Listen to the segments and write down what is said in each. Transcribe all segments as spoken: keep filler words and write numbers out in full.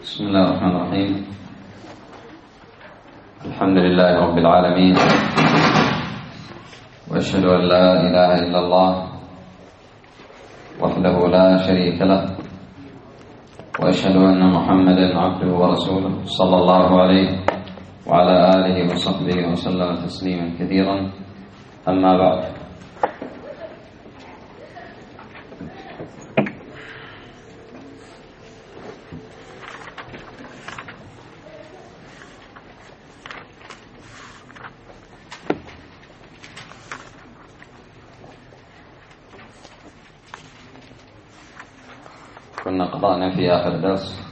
بسم الله الرحمن الرحيم. الحمد لله رب العالمين، وأشهد أن لا إله إلا الله وحده لا شريك له، وأشهد أن محمدا عبده ورسوله صلى الله عليه وعلى آله وصحبه وسلم تسليما كثيرا. أما بعد، كنا قرأنا في آخر درس،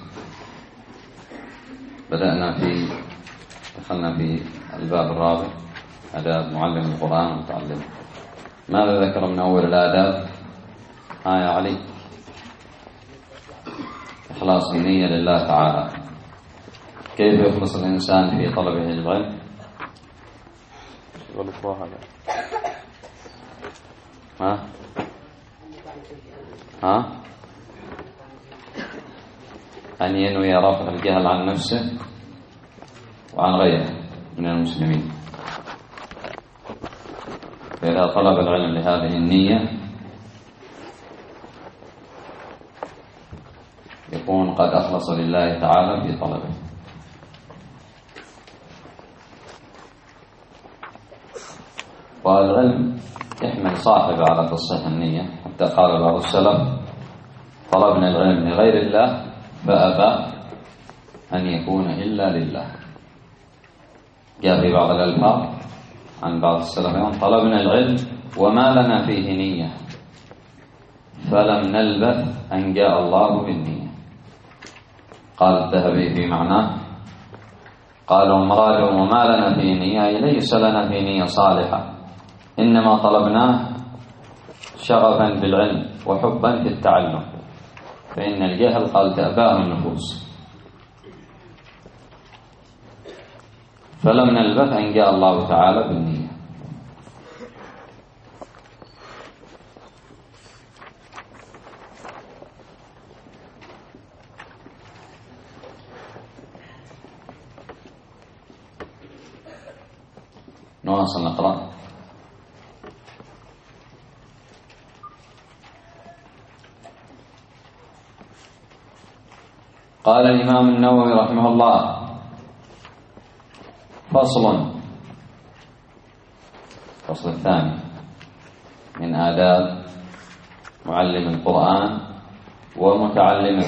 بدأنا في دخلنا في الباب الرابع، آداب معلم القرآن ومتعلمه. ماذا ذكر من أول الآداب؟ آه يا علي، إخلاص النية لله تعالى. كيف يخلص الإنسان في طلبه العلم؟ ها؟ ها؟ أن ينوي رفع الجهل عن نفسه وعن غيره من المسلمين. فإذا طلب العلم لهذه النية يكون قد أخلص لله تعالى في طلبه. والعلم يحمل صاحبه على تصحيح النية، حتى قال بعض السلف: طلبنا العلم لغير الله فأبى أن يكون إلا لله. جاء في بعض الألفاظ عن بعض السلف: طلبنا العلم وما لنا فيه نية فلم نلبث أن جاء الله بالنية. قال الذهبي في معناه: قالوا مراده وما لنا فيه نية أي ليس لنا فيه نية صالحة، إنما طلبناه شغفا بالعلم وحبا في التعلم، فإن الجهل قال تأباه النفوس. فلم نلبث أن جاء الله تعالى بالنية. نواصل نقرأ. قال الإمام النووي رحمه الله: فصل. الفصل الثاني من آداب معلم القرآن ومتعلمه.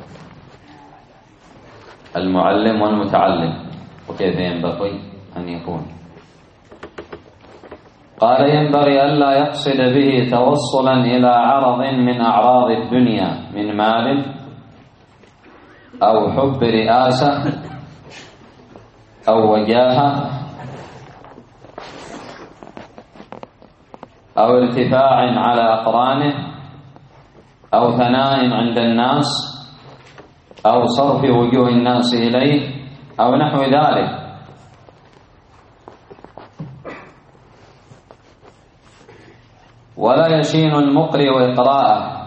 المعلم والمتعلم وكيف ينبغي أن يكون. قال: ينبغي ألا يقصد به توصلا إلى عرض من أعراض الدنيا من مال أو حب رئاسة أو وجاهة أو ارتفاع على أقرانه أو ثناء عند الناس أو صرف وجوه الناس إليه أو نحو ذلك. ولا يشين المقرئ وإقراءه.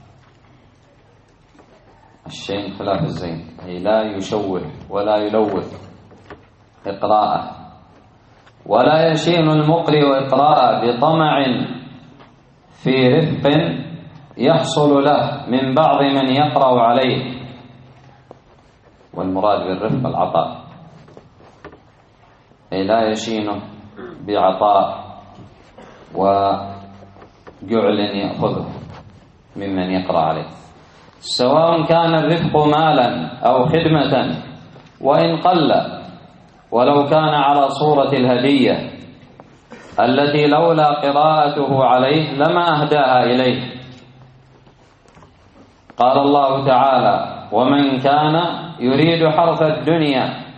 الشين خلاف الزين، أي لا يشوه ولا يلوث إقراءه. ولا يشين المقرئ وإقراءه بطمع في رفق يحصل له من بعض من يقرأ عليه. والمراد بالرفق العطاء، أي لا يشينه بعطاء وجعل يأخذه ممن يقرأ عليه، سواء كان الرفق مالا أو خدمة وإن قل، ولو كان على صورة الهدية التي لولا قراءته عليه لما أهداها إليه. قال الله تعالى: ومن كان يريد حرث الدنيا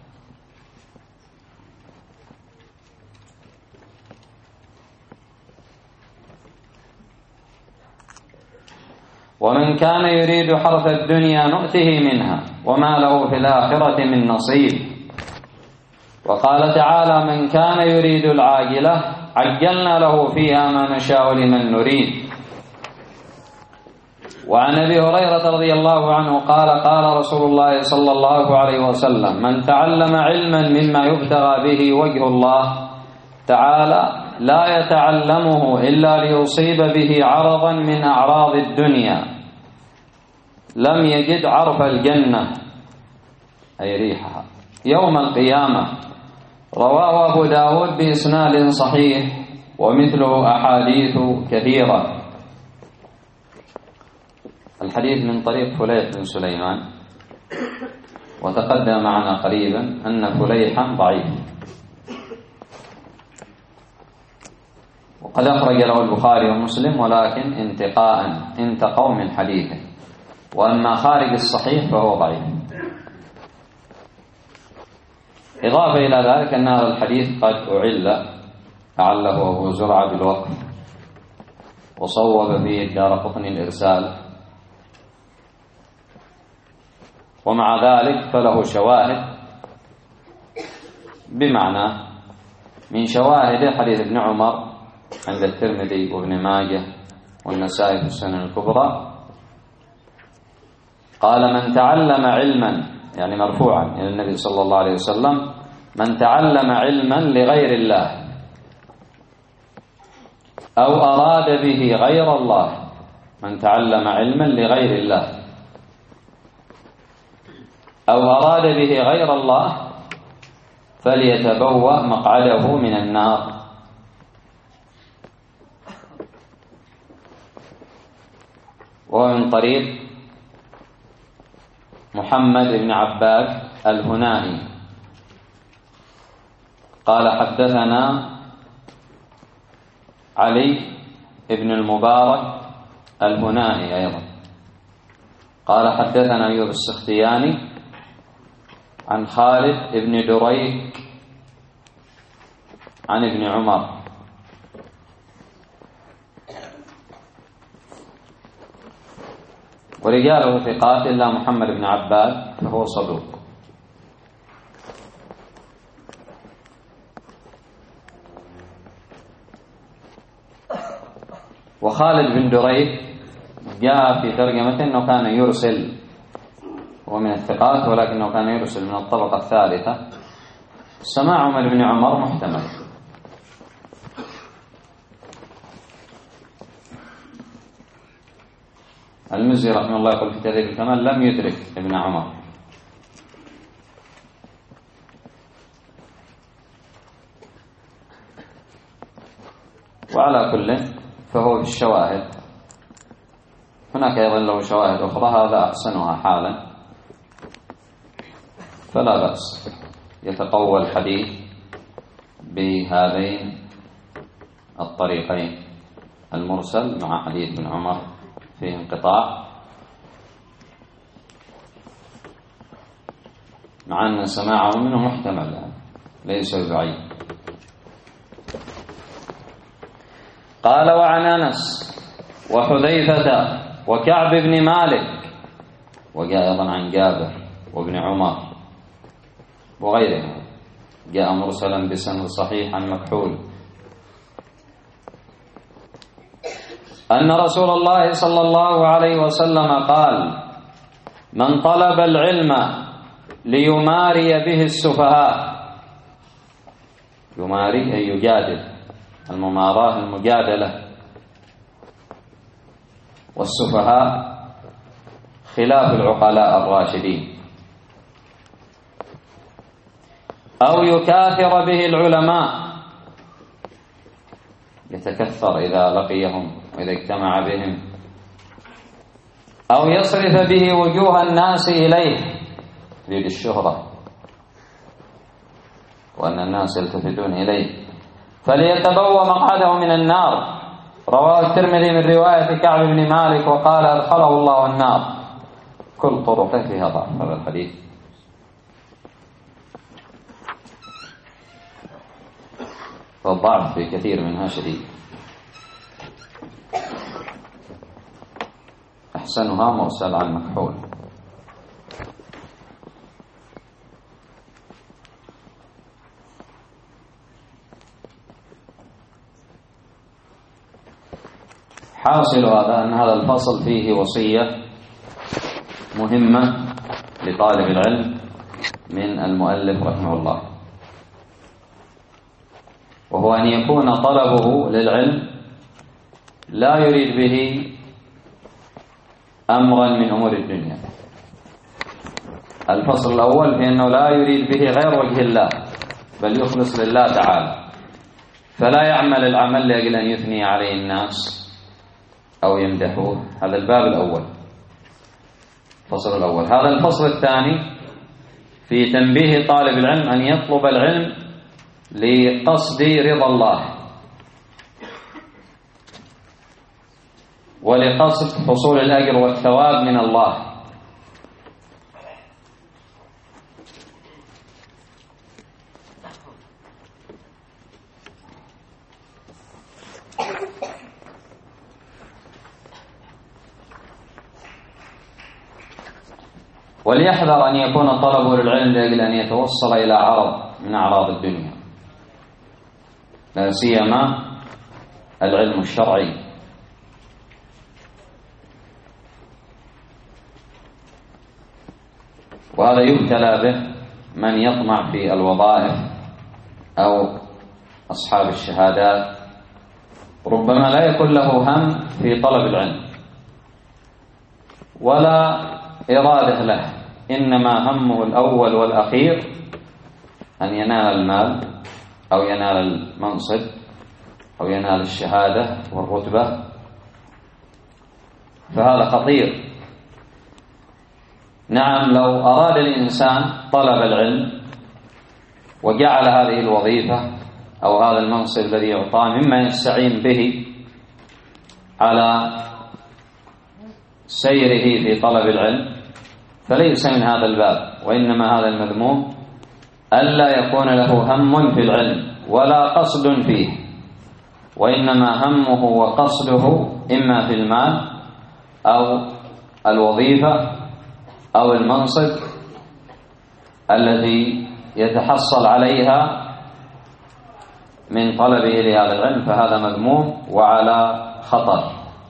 ومن كان يريد حرث الدنيا نؤته منها وما له في الآخرة من نصيب. وقال تعالى: من كان يريد العاجلة عجلنا له فيها ما نشاء لمن نريد. وعن أبي هريرة رضي الله عنه قال قال رسول الله صلى الله عليه وسلم من تعلم علما مما يبتغى به وجه الله تعالى لا يتعلمه إلا ليصيب به عرضا من أعراض الدنيا لم يجد عرف الجنة أي ريحها يوم القيامة. رواه أبو داود بإسناد صحيح ومثله أحاديث كثيرة. الحديث من طريق فليح بن سليمان، وتقدم معنا قريبا أن فليحا ضعيف، وقد أخرج له البخاري ومسلم ولكن انتقاء انتقوا من حديثه، وأما خارج الصحيح فهو ضعيف. إضافة إلى ذلك أن هذا الحديث قد أعل أعله أبو زرعة بالوقف، وصوب فيه الدارقطني الإرسال، ومع ذلك فله شواهد بمعنى من شواهد حديث ابن عمر عند الترمذي وابن ماجه والنسائي في السنن الكبرى قال من تعلم علما، يعني مرفوعا إلى النبي صلى الله عليه وسلم، من تعلم علما لغير الله أو أراد به غير الله، من تعلم علما لغير الله أو أراد به غير الله فليتبوأ مقعده من النار. وهو من طريق محمد بن عباد الهنائي قال حدثنا علي بن المبارك الهنائي أيضا قال حدثنا أيوب السختياني عن خالد بن دريك عن ابن عمر. ورجاله ثقات إلا محمد بن عباد فهو صدوق. وخالد بن دريك جاء في ترجمته أنه كان يرسل، ومن الثقات ولكنه كان يرسل من الطبقة الثالثة. سماع عمر بن عمر محتمل. المزي رحمه الله يقول في تهذيب الكمال لم يدرك ابن عمر. وعلى كل فهو بالشواهد. هناك أيضا له شواهد أخرى هذا أحسنها حالا، فلا بأس يتقوى الحديث بهذين الطريقين، المرسل مع حديث ابن عمر فيه انقطاع، مع أن سماعه منه محتمل ليس بعيد. قال وعن أنس وحذيفة وكعب بن مالك، وجاء أيضا عن جابر وابن عمر وغيرهم، جاء مرسلا بسند صحيح عن مكحول أن رسول الله صلى الله عليه وسلم قال من طلب العلم ليماري به السفهاء، يماري أي يجادل، المماراة المجادلة، والسفهاء خلاف العقلاء الراشدين، أو يكاثر به العلماء، يتكثر إذا لقيهم وإذا اجتمع بهم، أو يصرف به وجوه الناس إليه، يريد الشهرة وأن الناس يلتفتون إليه، فليتبوأ مقعده من النار. رواه الترمذي من رواية كعب بن مالك وقال أدخله الله النار. كل طرقه فيها ضعف هذا الحديث. فالضعف في كثير منها شديد. أحسنها مرسل عن مكحول. حاصل هذا أن هذا الفصل فيه وصية مهمة لطالب العلم من المؤلف رحمه الله، وهو أن يكون طلبه للعلم لا يريد به أمرا من أمور الدنيا. الفصل الأول في أنه لا يريد به غير وجه الله، بل يخلص لله تعالى، فلا يعمل العمل لأجل أن يثني عليه الناس أو يمدحوه. هذا الباب الأول، الفصل الأول. هذا الفصل الثاني في تنبيه طالب العلم أن يطلب العلم لقصد رضا الله ولقصد حصول الأجر والثواب من الله. وليحذر أن يكون طلبه للعلم لأجل أن يتوصل إلى عرض من أعراض الدنيا، لا سيما العلم الشرعي. وهذا يبتلى به من يطمع في الوظائف أو أصحاب الشهادات، ربما لا يكون له هم في طلب العلم ولا إرادة له، إنما همه الأول والأخير أن ينال المال أو ينال المنصب أو ينال الشهادة والرتبة، فهذا خطير. نعم، لو أراد الإنسان طلب العلم وجعل هذه الوظيفة أو هذا المنصب الذي يعطاه مما يستعين به على سيره في طلب العلم، فليس من هذا الباب، وإنما هذا المذموم ألا يكون له هم في العلم ولا قصد فيه، وإنما همه وقصده إما في المال أو الوظيفة أو المنصب الذي يتحصل عليها من طلبه لهذا العلم، فهذا مذموم وعلى خطر.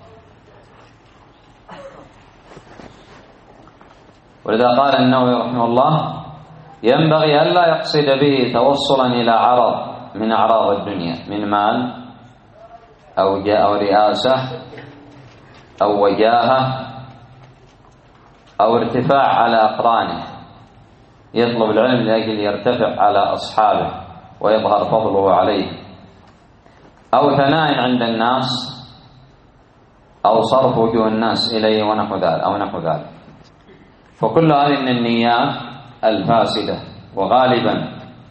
ولذا قال النووي رحمه الله: ينبغي ألا يقصد به توصلا إلى عرض من أعراض الدنيا من مال أو جاء أو رئاسة أو وجاهة أو ارتفاع على أقرانه، يطلب العلم لأجل يرتفع على أصحابه ويظهر فضله عليه، أو ثناء عند الناس، أو صرف وجوه الناس إليه ونحو ذلك أو نحو ذلك. فكل هذه من النيات الفاسدة. وغالبا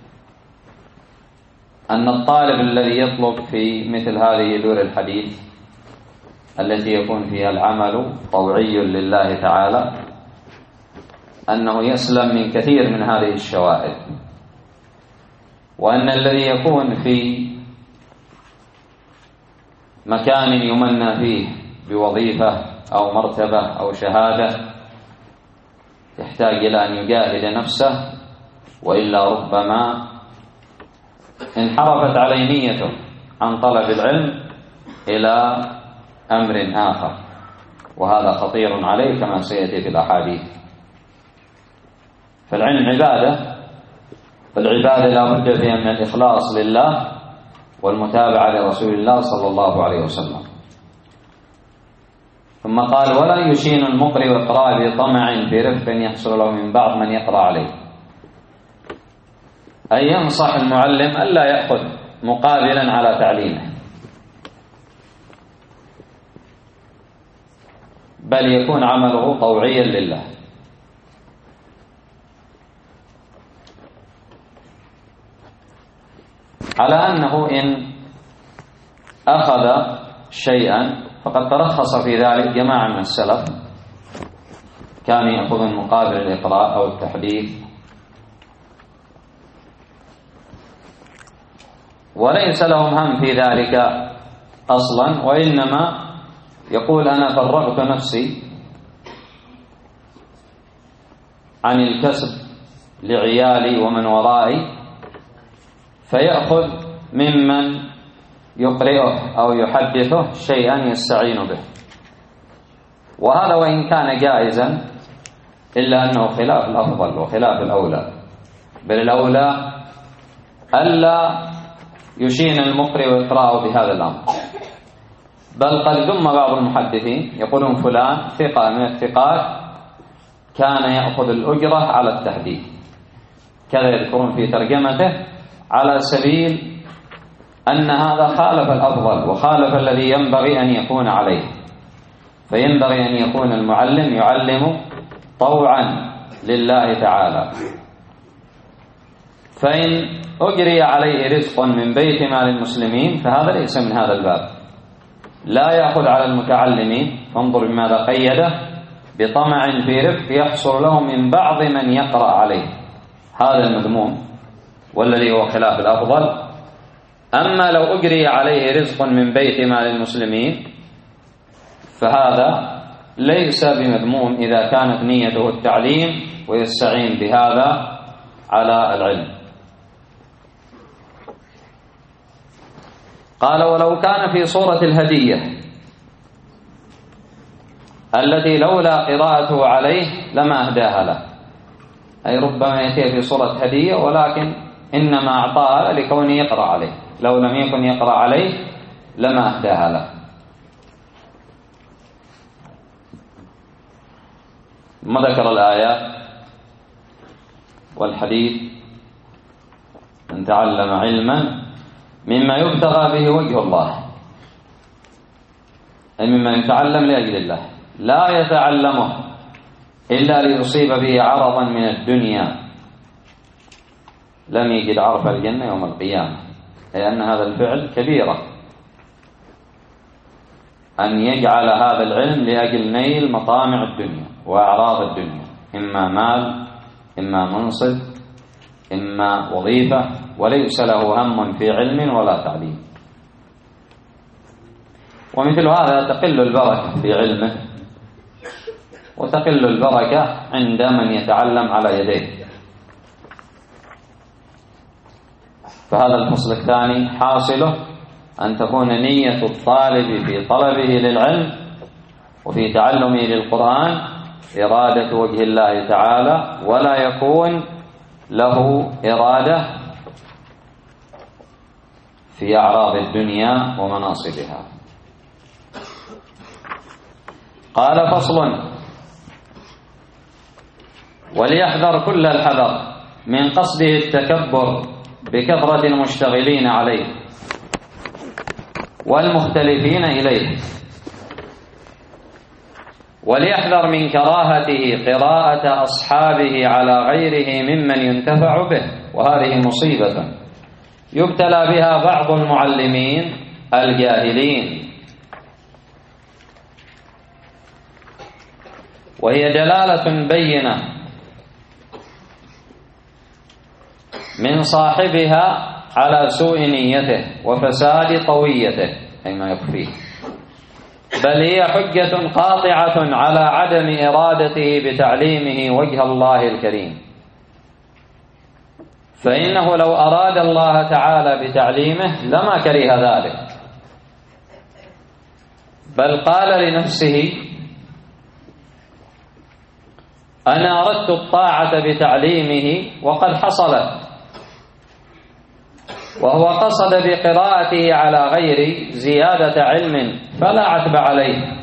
أن الطالب الذي يطلب في مثل هذه دور الحديث التي يكون فيها العمل طوعي لله تعالى، أنه يسلم من كثير من هذه الشوائب، وأن الذي يكون في مكان يمنى فيه بوظيفة أو مرتبة أو شهادة يحتاج إلى أن يجاهد نفسه، وإلا ربما انحرفت عليه نيته عن طلب العلم إلى أمر آخر، وهذا خطير عليه كما سيأتي في الأحاديث. فالعلم عبادة، فالعبادة لا بد فيها من الإخلاص لله والمتابعة لرسول الله صلى الله عليه وسلم. ثم قال: ولا يشين المقرئ إقراء بطمع في رفق يحصل له من بعض من يقرأ عليه، أي ينصح المعلم ألا يأخذ مقابلا على تعليمه، بل يكون عمله طوعيا لله. على أنه إن أخذ شيئا فقد ترخص في ذلك جماعة من السلف، كانوا يأخذون مقابل الإقراء أو التحديث، وليس لهم هم في ذلك أصلا، وإنما يقول: أنا فرغت نفسي عن الكسب لعيالي ومن ورائي، فيأخذ ممن يقرئه أو يحدثه شيئا يستعين به. وهذا وإن كان جائزا إلا أنه خلاف الأفضل وخلاف الأولى، بل الأولى ألا يشين المقرئ ويقرأه بهذا الأمر. بل قد ذم بعض المحدثين يقولون فلان ثقة من الثقات كان يأخذ الأجرة على التحديث، كذا يذكرون في ترجمته، على سبيل أن هذا خالف الأفضل وخالف الذي ينبغي أن يكون عليه. فينبغي أن يكون المعلم يعلم طوعا لله تعالى. فإن أجري عليه رزق من بيت مال المسلمين فهذا ليس من هذا الباب، لا يأخذ على المتعلمين. فانظر بماذا قيده: بطمع في رفق يحصل له من بعض من يقرأ عليه. هذا المذموم والذي هو خلاف الأفضل. أما لو أجري عليه رزق من بيت مال المسلمين فهذا ليس بمذموم إذا كانت نيته التعليم ويستعين بهذا على العلم. قال: ولو كان في صورة الهدية التي لولا قراءته عليه لما أهداها له، أي ربما يأتي في صورة هدية ولكن إنما أعطاها لكونه يقرأ عليه، لو لم يكن يقرأ عليه لما أهداها له. ثم ذكر الآيات والحديث: من تعلم علما مما يبتغى به وجه الله، أي مما يتعلم لأجل الله، لا يتعلمه إلا ليصيب به عرضا من الدنيا لم يجد عرف الجنة يوم القيامة. لأن هذا الفعل كبيرة، أن يجعل هذا العلم لأجل نيل مطامع الدنيا وأعراض الدنيا، إما مال، إما منصب، إما وظيفة، وليس له هم في علم ولا تعليم. ومثل هذا تقل البركة في علمه وتقل البركة عند من يتعلم على يديه. فهذا الفصل الثاني حاصله أن تكون نية الطالب في طلبه للعلم وفي تعلمه للقرآن إرادة وجه الله تعالى، ولا يكون له إرادة في أعراض الدنيا ومناصبها. قال: فصل: وليحذر كل الحذر من قصده التكبر بكثرة المشتغلين عليه والمختلفين إليه، وليحذر من كراهته قراءة أصحابه على غيره ممن ينتفع به، وهذه مصيبة يبتلى بها بعض المعلمين الجاهلين، وهي دلالة بينة من صاحبها على سوء نيته وفساد طويته، أي ما يخفيه، بل هي حجة قاطعة على عدم إرادته بتعليمه وجه الله الكريم. فإنه لو أراد الله تعالى بتعليمه لما كره ذلك، بل قال لنفسه: أنا أردت الطاعة بتعليمه وقد حصلت. وهو قصد بقراءته على غير زيادة علم فلا عتب عليه.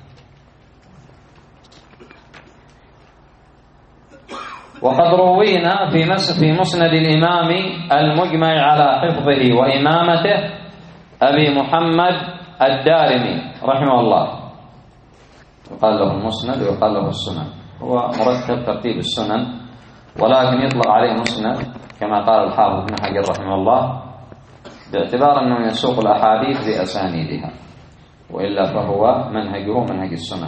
وقد روينا في في مسند الإمام المجمع على حفظه وإمامته أبي محمد الدارمي رحمه الله، يقال له المسند ويقال له السنن، هو مرتب ترتيب السنن ولكن يطلق عليه مسند كما قال الحافظ ابن حجر رحمه الله، باعتبار أنه يسوق الأحاديث بأسانيدها، وإلا فهو منهجه منهج السنن.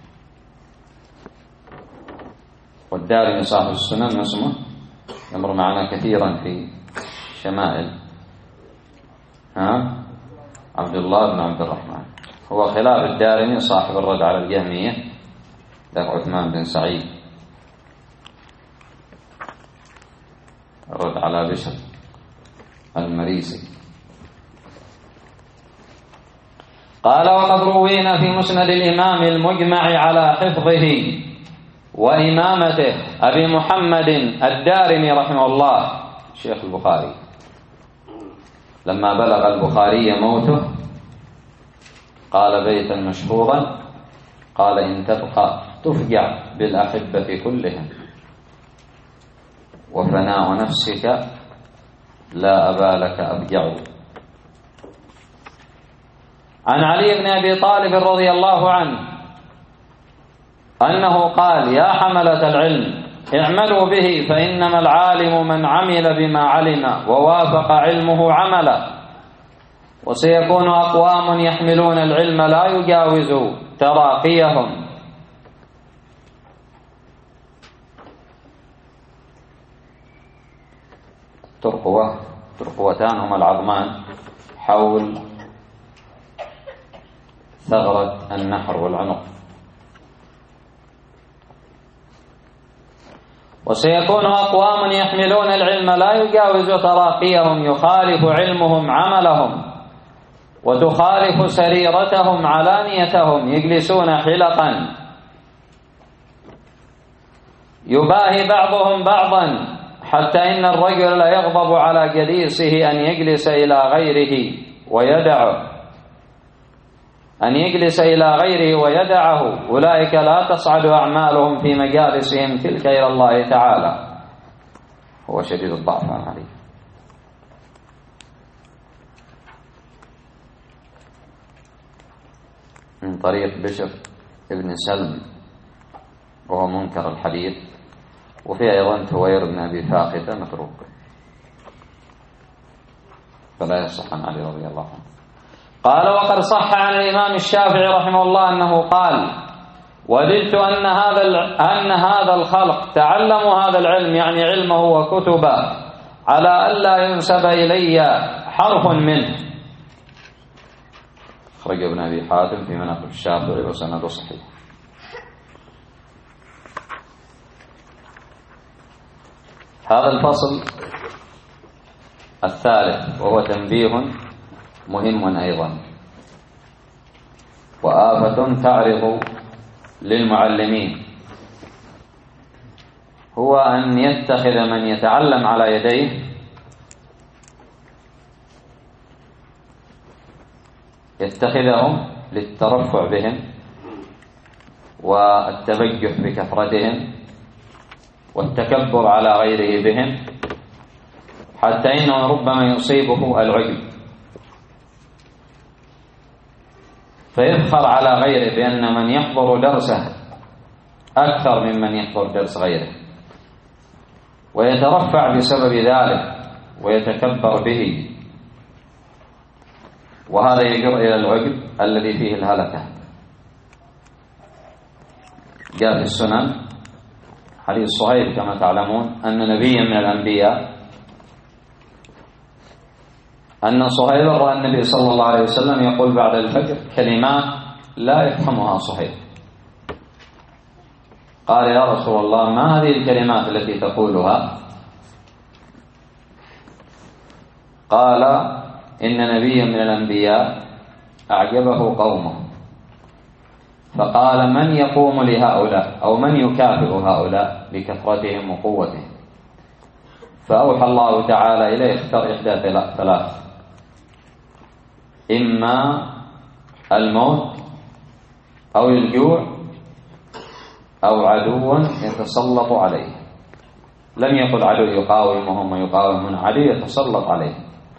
والدارمي صاحب السنن اسمه يمر معنا كثيرا في شمائل ها عبد الله بن عبد الرحمن، هو خلاف الدارمي صاحب الرد على الجهمية ذاك عثمان بن سعيد، الرد على بشر المريسي. قال وقد روينا في مسند الإمام المجمع على حفظه وإمامته أبي محمد الدارمي رحمه الله شيخ البخاري، لما بلغ البخاري موته قال بيتا مشهورا، قال إن تبقى تفجع بالأحبة كلهم وفناء نفسك لا أبا لك أبجع. عن علي بن أبي طالب رضي الله عنه أنه قال يا حملة العلم اعملوا به فإنما العالم من عمل بما علم ووافق علمه عملا، وسيكون أقوام يحملون العلم لا يجاوز تراقيهم. ترقوة ترقوتان هما العظمان حول ثغرة النحر والعنق. وسيكون أقوام يحملون العلم لا يجاوز تراقيهم، يخالف علمهم عملهم وتخالف سريرتهم علانيتهم، يجلسون حلقا يباهي بعضهم بعضا حتى إن الرجل لا يغضب على جليسه أن يجلس إلى غيره ويدعه أن يجلس إلى غيره ويدعه. أولئك لا تصعد أعمالهم في مجالسهم تلك إلى الله تعالى، هو شديد الضعف عن علي. من طريق بشر ابن سلم وهو منكر الحديث، وفي أيضا ثوير بن أبي فاقدة متروك، فلا يصح عن علي رضي الله عنه. قال وقد صح عن الإمام الشافعي رحمه الله أنه قال وددت أن هذا أن هذا الخلق تعلموا هذا العلم، يعني علمه وكتبه، على ألا ينسب إلي حرف منه. أخرج ابن أبي حاتم في مناقب الشافعي وسند صحيح. هذا الفصل الثالث وهو تنبيه مهم أيضا وآفة تعرض للمعلمين، هو أن يتخذ من يتعلم على يديه يتخذهم للترفع بهم والتبجح بكثرتهم والتكبر على غيره بهم، حتى إنه ربما يصيبه العجب فيفخر على غيره بأن من يحضر درسه أكثر ممن يحضر درس غيره، ويترفع بسبب ذلك ويتكبر به، وهذا يجر إلى العجب الذي فيه الهلكة. جاء في السنن حديث صهيب كما تعلمون أن نبيا من الأنبياء أن صهيب رأى النبي صلى الله عليه وسلم يقول بعد الفجر كلمات لا يفهمها صهيب، قال يا رسول الله ما هذه الكلمات التي تقولها؟ قال إن نبيا من الأنبياء أعجبه قومه فقال من يقوم لهؤلاء أو من يكافئ هؤلاء بكثرتهم وقوتهم؟ فأوحى الله تعالى إليه اختر إحدى ثلاث، إما الموت أو الجوع أو عدو يتسلط عليه. لم يقل عدو يقاومهم ويقاومون، عدو يتسلط عليه.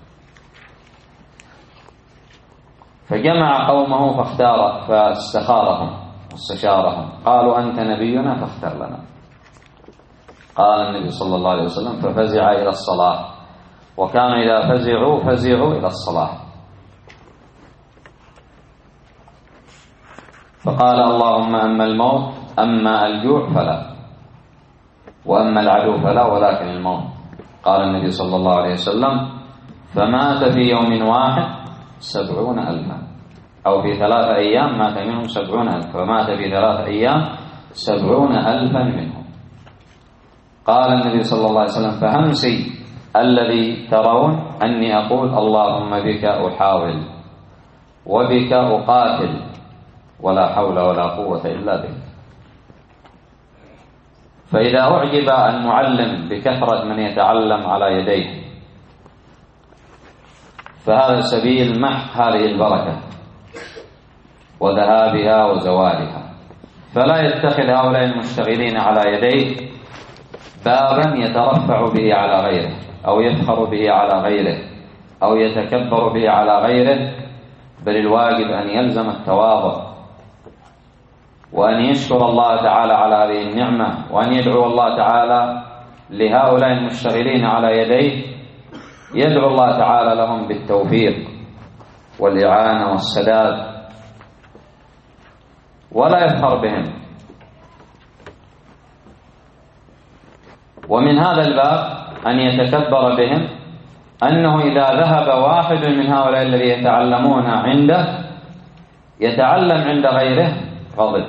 فجمع قومه فاختار فاستخارهم واستشارهم، قالوا أنت نبينا فاختر لنا. قال النبي صلى الله عليه وسلم ففزع إلى الصلاة، وكانوا إذا فزعوا فزعوا إلى الصلاة، فقال اللهم أما الموت أما الجوع فلا، وأما العدو فلا، ولكن الموت. قال النبي صلى الله عليه وسلم فمات في يوم واحد سبعون ألفا، أو في ثلاثة أيام مات منهم سبعون ألف، فمات في ثلاثة أيام سبعون ألفا منهم. قال النبي صلى الله عليه وسلم فهمسي الذي ترون أني أقول اللهم بك أحاول وبك أقاتل ولا حول ولا قوة إلا بك. فإذا أعجب المعلم بكثرة من يتعلم على يديه فهذا سبيل محق هذه البركة وذهابها وزوالها. فلا يتخذ هؤلاء المشتغلين على يديه بابا يترفع به على غيره أو يفخر به على غيره أو يتكبر به على غيره، بل الواجب أن يلزم التواضع وأن يشكر الله تعالى على هذه النعمة وأن يدعو الله تعالى لهؤلاء المشتغلين على يديه، يدعو الله تعالى لهم بالتوفيق والإعانة والسداد ولا يفخر بهم. ومن هذا الباب أن يتكبر بهم أنه إذا ذهب واحد من هؤلاء الذين يتعلمون عنده يتعلم عند غيره غضب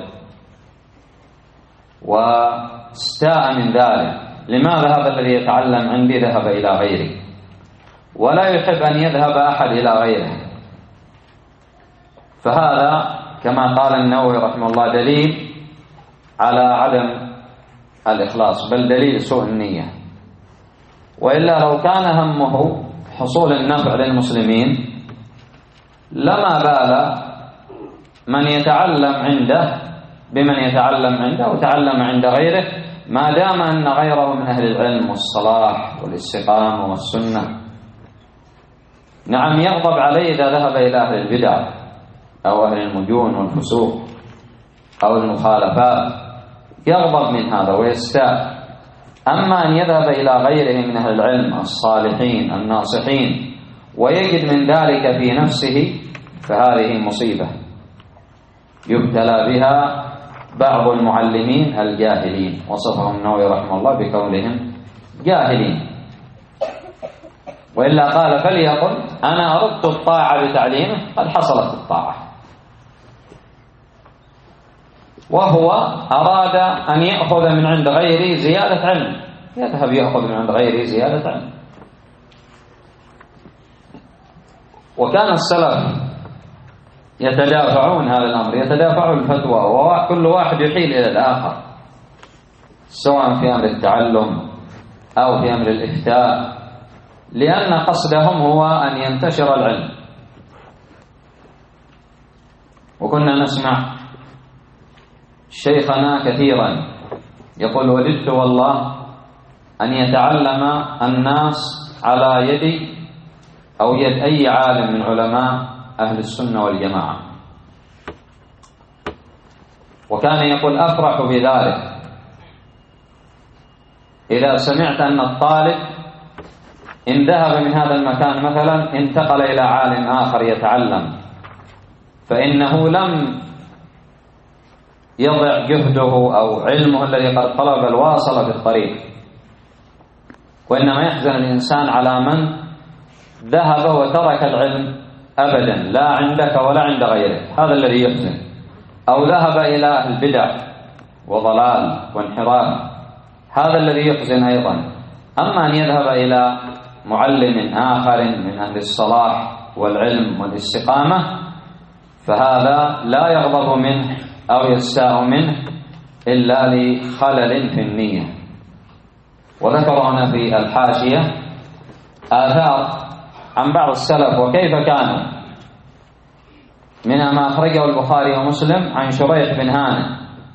واستاء من ذلك، لماذا هذا الذي يتعلم عندي ذهب إلى غيري؟ ولا يحب أن يذهب أحد إلى غيره. فهذا كما قال النووي رحمه الله دليل على عدم الإخلاص، بل دليل سوء النية. وإلا لو كان همه حصول النفع للمسلمين لما بال من يتعلم عنده بمن يتعلم عنده وتعلم عند غيره، ما دام أن غيره من أهل العلم والصلاح والاستقامة والسنة. نعم يغضب عليه إذا ذهب إلى أهل البدع أو أهل المجون والفسوق أو المخالفات، يغضب من هذا ويستاء. أما أن يذهب إلى غيره من أهل العلم الصالحين الناصحين ويجد من ذلك في نفسه فهذه مصيبة يبتلى بها بعض المعلمين الجاهلين، وصفهم النووي رحمه الله بقولهم جاهلين. وإلا قال فليقل أنا أردت الطاعة بتعليمه قد حصلت الطاعة، وهو أراد أن يأخذ من عند غيره زيادة علم، يذهب يأخذ من عند غيره زيادة علم. وكان السلف يتدافعون هذا الأمر، يتدافعون الفتوى وكل واحد يحيل إلى الآخر، سواء في أمر التعلم أو في أمر الإفتاء، لأن قصدهم هو أن ينتشر العلم. وكنا نسمع شيخنا كثيرا يقول وددت والله أن يتعلم الناس على يد أو يد أي عالم من علماء أهل السنة والجماعة. وكان يقول أفرح بذلك إذا سمعت أن الطالب إن ذهب من هذا المكان مثلا انتقل إلى عالم آخر يتعلم، فإنه لم يضع جهده أو علمه الذي قد طلب الواصل في الطريق، وإنما يحزن الإنسان على من ذهب وترك العلم أبدا، لا عندك ولا عند غيرك، هذا الذي يحزن. أو ذهب إلى البدع وضلال وانحراف، هذا الذي يحزن أيضا. أما أن يذهب إلى معلم آخر من أهل الصلاح والعلم والاستقامة فهذا لا يغضب منه أو يستاء منه إلا لخلل في النية. وذكر هنا في الحاشية آثار عن بعض السلف وكيف كانوا، منها ما أخرجه البخاري ومسلم عن شريح بن هانئ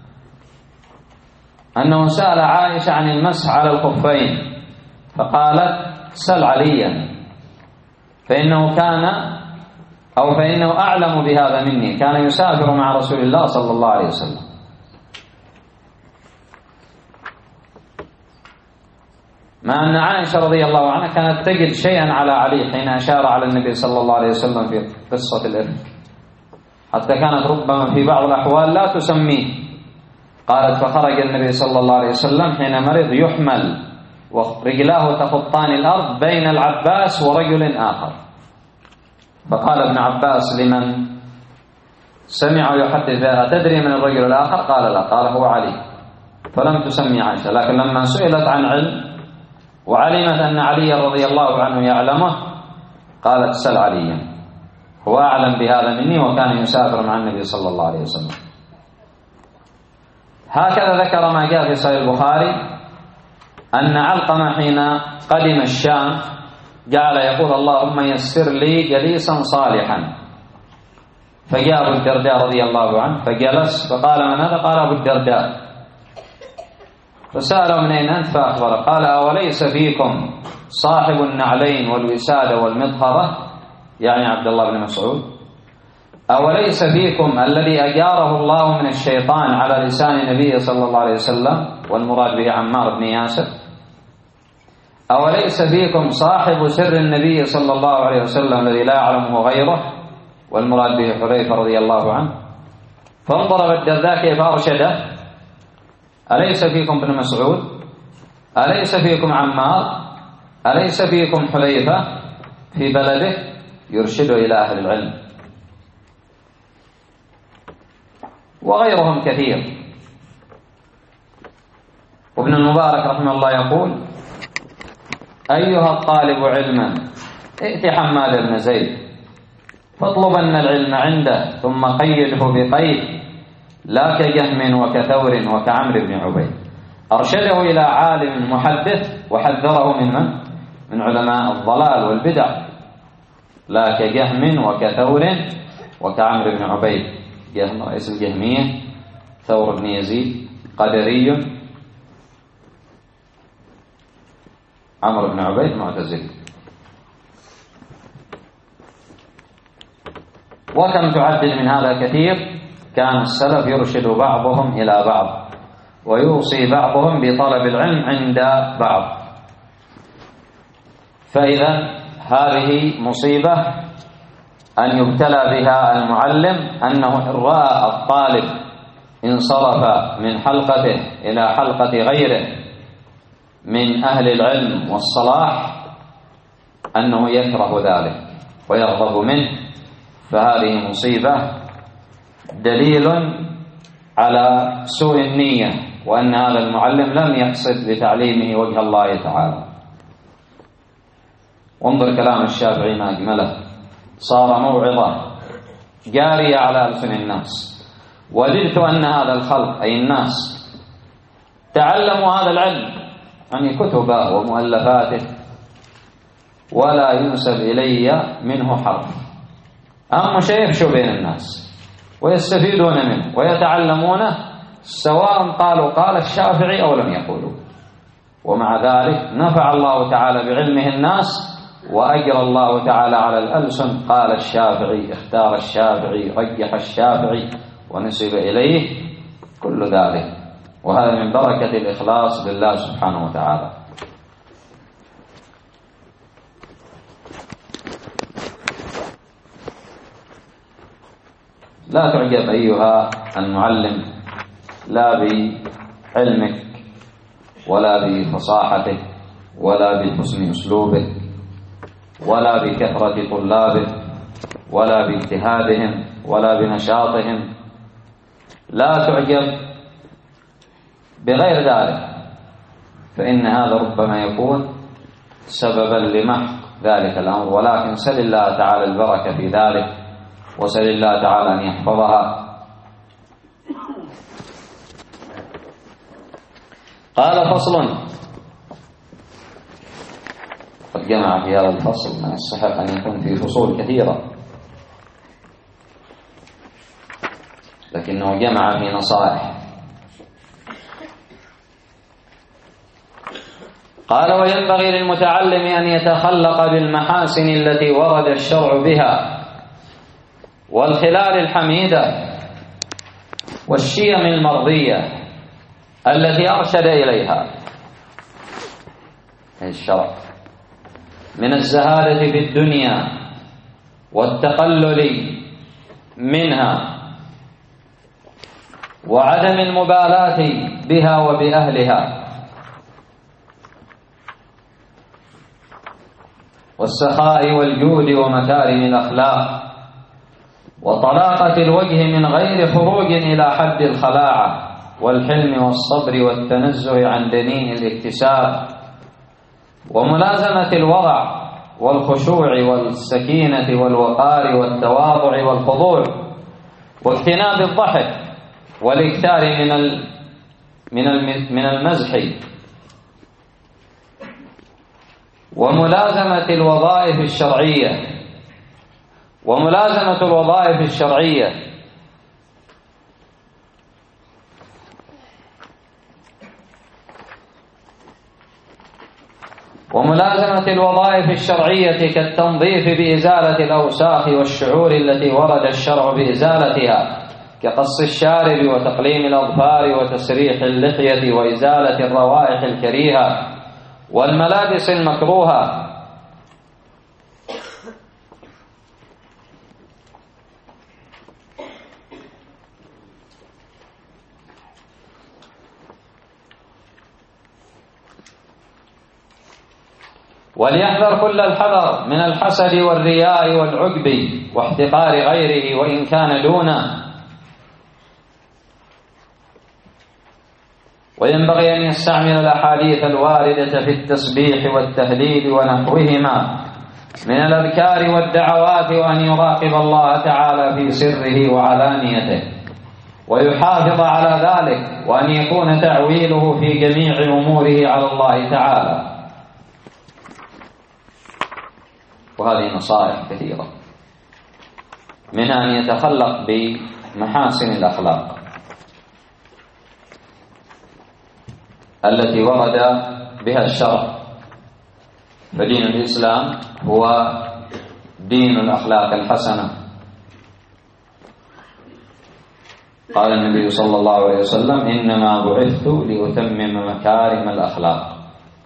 أنه سأل عائشة عن المسح على الخفين فقالت سل عليا فإنه كان أو فإنه أعلم بهذا مني، كان يسافر مع رسول الله صلى الله عليه وسلم. مع أن عائشة رضي الله عنها كانت تجد شيئا على علي حين أشار على النبي صلى الله عليه وسلم في قصة الإفك، حتى كانت ربما في بعض الأحوال لا تسميه. قالت فخرج النبي صلى الله عليه وسلم حين مرض يحمل ورجلاه تخطان الأرض بين العباس ورجل آخر، فقال ابن عباس لمن سمع يحدث أتدري من الرجل الآخر؟ قال لا، قال هو علي. فلم تسمي عائشة، لكن لما سئلت عن علم وعلمت أن علي رضي الله عنه يعلمه قالت سل عليا. هو أعلم بهذا مني وكان يسافر مع النبي صلى الله عليه وسلم. هكذا ذكر ما جاء في صحيح البخاري أن علقمة حين قدم الشام جعل يقول اللهم يسر لي جليسا صالحا، فجاء أبو الدرداء رضي الله عنه فجلس فقال من هذا؟ قال أبو الدرداء، فسأله من أين أنت؟ فأخبره قال أوليس فيكم صاحب النعلين والوسادة والمطهرة، يعني عبد الله بن مسعود، أوليس فيكم الذي أجاره الله من الشيطان على لسان النبي صلى الله عليه وسلم، والمراد به عمار بن ياسر، أوليس فيكم صاحب سر النبي صلى الله عليه وسلم الذي لا يعلمه غيره، والمراد به حذيفة رضي الله عنه. فانظر الدرداء كيف أرشده، أليس فيكم ابن مسعود، أليس فيكم عمار، أليس فيكم حذيفة في بلده، يرشده إلى أهل العلم. وغيرهم كثير. وابن المبارك رحمه الله يقول أيها الطالب علما ائت حماد بن زيد فاطلبن العلم عنده ثم قيده بقيد لا كجهم وكثور وكعمر بن عبيد. أرشده إلى عالم محدث وحذره من من؟ من علماء الضلال والبدع، لا كجهم وكثور وكعمر بن عبيد. جهم رئيس الجهمية، ثور بن يزيد قدري، عمرو بن عبيد معتزلي. وكم تعدد من هذا كثير. كان السلف يرشد بعضهم إلى بعض ويوصي بعضهم بطلب العلم عند بعض. فإذا هذه مصيبة أن يبتلى بها المعلم، أنه إن رأى الطالب انصرف من حلقته إلى حلقة غيره من أهل العلم والصلاح أنه يكره ذلك ويغضب منه، فهذه مصيبة دليل على سوء النية، وأن هذا المعلم لم يقصد بتعليمه وجه الله تعالى. وانظر كلام الشافعي ما أجمله، صار موعظة جارية على ألسن الناس. وددت أن هذا الخلق أي الناس تعلموا هذا العلم عن كتبه ومؤلفاته ولا ينسب إلي منه حرف، أهم شيء يفشوا بين الناس ويستفيدون منه ويتعلمونه، سواء قالوا قال الشافعي أو لم يقولوا. ومع ذلك نفع الله تعالى بعلمه الناس وأجرى الله تعالى على الألسن، قال الشافعي، اختار الشافعي، رجح الشافعي، ونسب إليه كل ذلك. وهذا من بركة الإخلاص لله سبحانه وتعالى. لا تعجب أيها المعلم لا بعلمك ولا بفصاحتك ولا بحسن أسلوبك ولا بكثرة طلابه ولا باجتهادهم ولا بنشاطهم، لا تعجب بغير ذلك، فإن هذا ربما يكون سببا لمحق ذلك الأمر. ولكن سل الله تعالى البركة في ذلك، وسل الله تعالى أن يحفظها. قال فصل. قد جمع في هذا الفصل، من الصحيح أن يكون في فصول كثيرة، لكنه جمع في نصائح. قال وينبغي للمتعلم أن يتخلق بالمحاسن التي ورد الشرع بها والخلال الحميدة والشيم المرضية التي أرشد إليها الشرع من الزهادة في الدنيا والتقلل منها وعدم المبالاة بها وبأهلها والسخاء والجود ومكارم الأخلاق وطلاقة الوجه من غير خروج إلى حد الخلاعة والحلم والصبر والتنزه عن دنيء الاكتساب وملازمة الورع والخشوع والسكينة والوقار والتواضع والخضوع واجتناب الضحك والإكثار من من من المزح وملازمة الوظائف الشرعية وملازمة الوظائف الشرعية وملازمة الوظائف الشرعية كالتنظيف بإزالة الأوساخ والشعور التي ورد الشرع بإزالتها كقص الشارب وتقليم الأظفار وتسريح اللحية وإزالة الروائح الكريهة والملابس المكروهة. وليحذر كل الحذر من الحسد والرياء والعجب واحتقار غيره وإن كان دونه، وينبغي أن يستعمل الأحاديث الواردة في التسبيح والتهليل ونحوهما من الأذكار والدعوات، وأن يراقب الله تعالى في سره وعلانيته ويحافظ على ذلك، وأن يكون تعويله في جميع أموره على الله تعالى. وهذه نصائح كثيرة، منها أن يتخلق بمحاسن الأخلاق التي ورد بها الشرع، فدين الإسلام هو دين الأخلاق الحسنة. قال النبي صلى الله عليه وسلم: إنما بعثت لأتمم مكارم الأخلاق.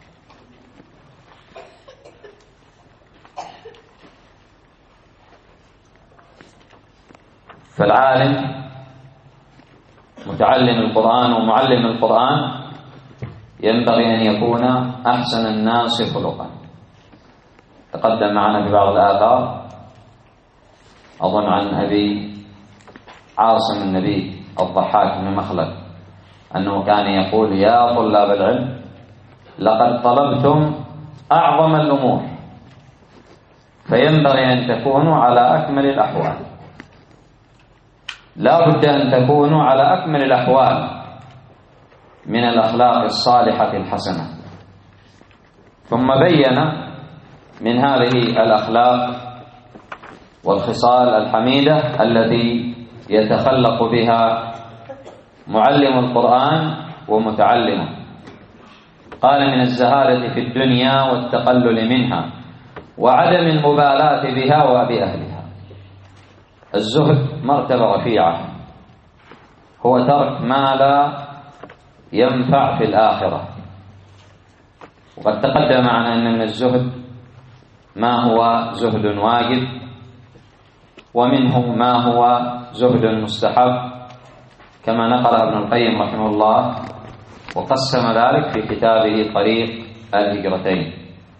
فالعالم متعلم القرآن ومعلم القرآن ينبغي أن يكون أحسن الناس خلقا. تقدم معنا في بعض الآثار أظن عن أبي عاصم النبي الضحاك بن مخلد أنه كان يقول: يا طلاب العلم، لقد طلبتم أعظم الأمور، فينبغي أن تكونوا على أكمل الأحوال. لا بد أن تكونوا على أكمل الأحوال من الأخلاق الصالحة الحسنة. ثم بين من هذه الأخلاق والخصال الحميدة التي يتخلق بها معلم القرآن ومتعلمه. قال: من الزهادة في الدنيا والتقلل منها وعدم المبالاة بها وبأهلها. الزهد مرتبة رفيعة، هو ترك ما لا ينفع في الآخرة. وقد تقدم معنا أن من الزهد ما هو زهد واجب، ومنه ما هو زهد مستحب، كما نقل ابن القيم رحمه الله وقسم ذلك في كتابه طريق الهجرتين.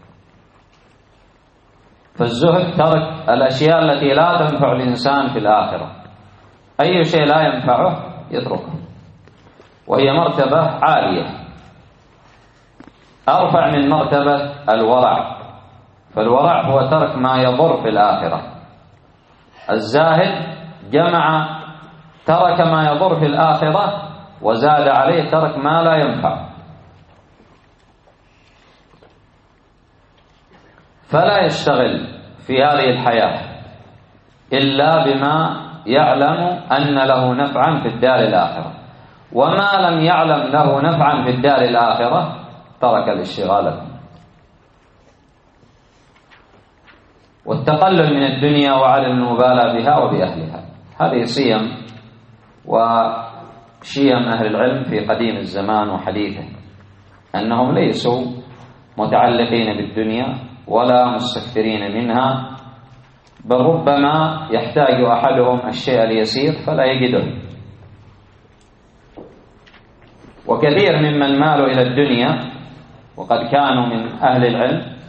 فالزهد ترك الأشياء التي لا تنفع الإنسان في الآخرة، أي شيء لا ينفعه يتركه، وهي مرتبة عالية أرفع من مرتبة الورع. فالورع هو ترك ما يضر في الآخرة. الزاهد جمع ترك ما يضر في الآخرة وزاد عليه ترك ما لا ينفع. فلا يشتغل في هذه الحياة إلا بما يعلم أن له نفعا في الدار الآخرة، وما لم يعلم له نفعا في الدار الآخرة ترك الاشتغال به. والتقلل من الدنيا وعدم المبالاة بها وبأهلها، هذه سيم وشيم أهل العلم في قديم الزمان وحديثه، أنهم ليسوا متعلقين بالدنيا ولا مستكثرين منها، بل ربما يحتاج أحدهم الشيء اليسير فلا يجده. وكثير ممن مالوا إلى الدنيا وقد كانوا من أهل العلم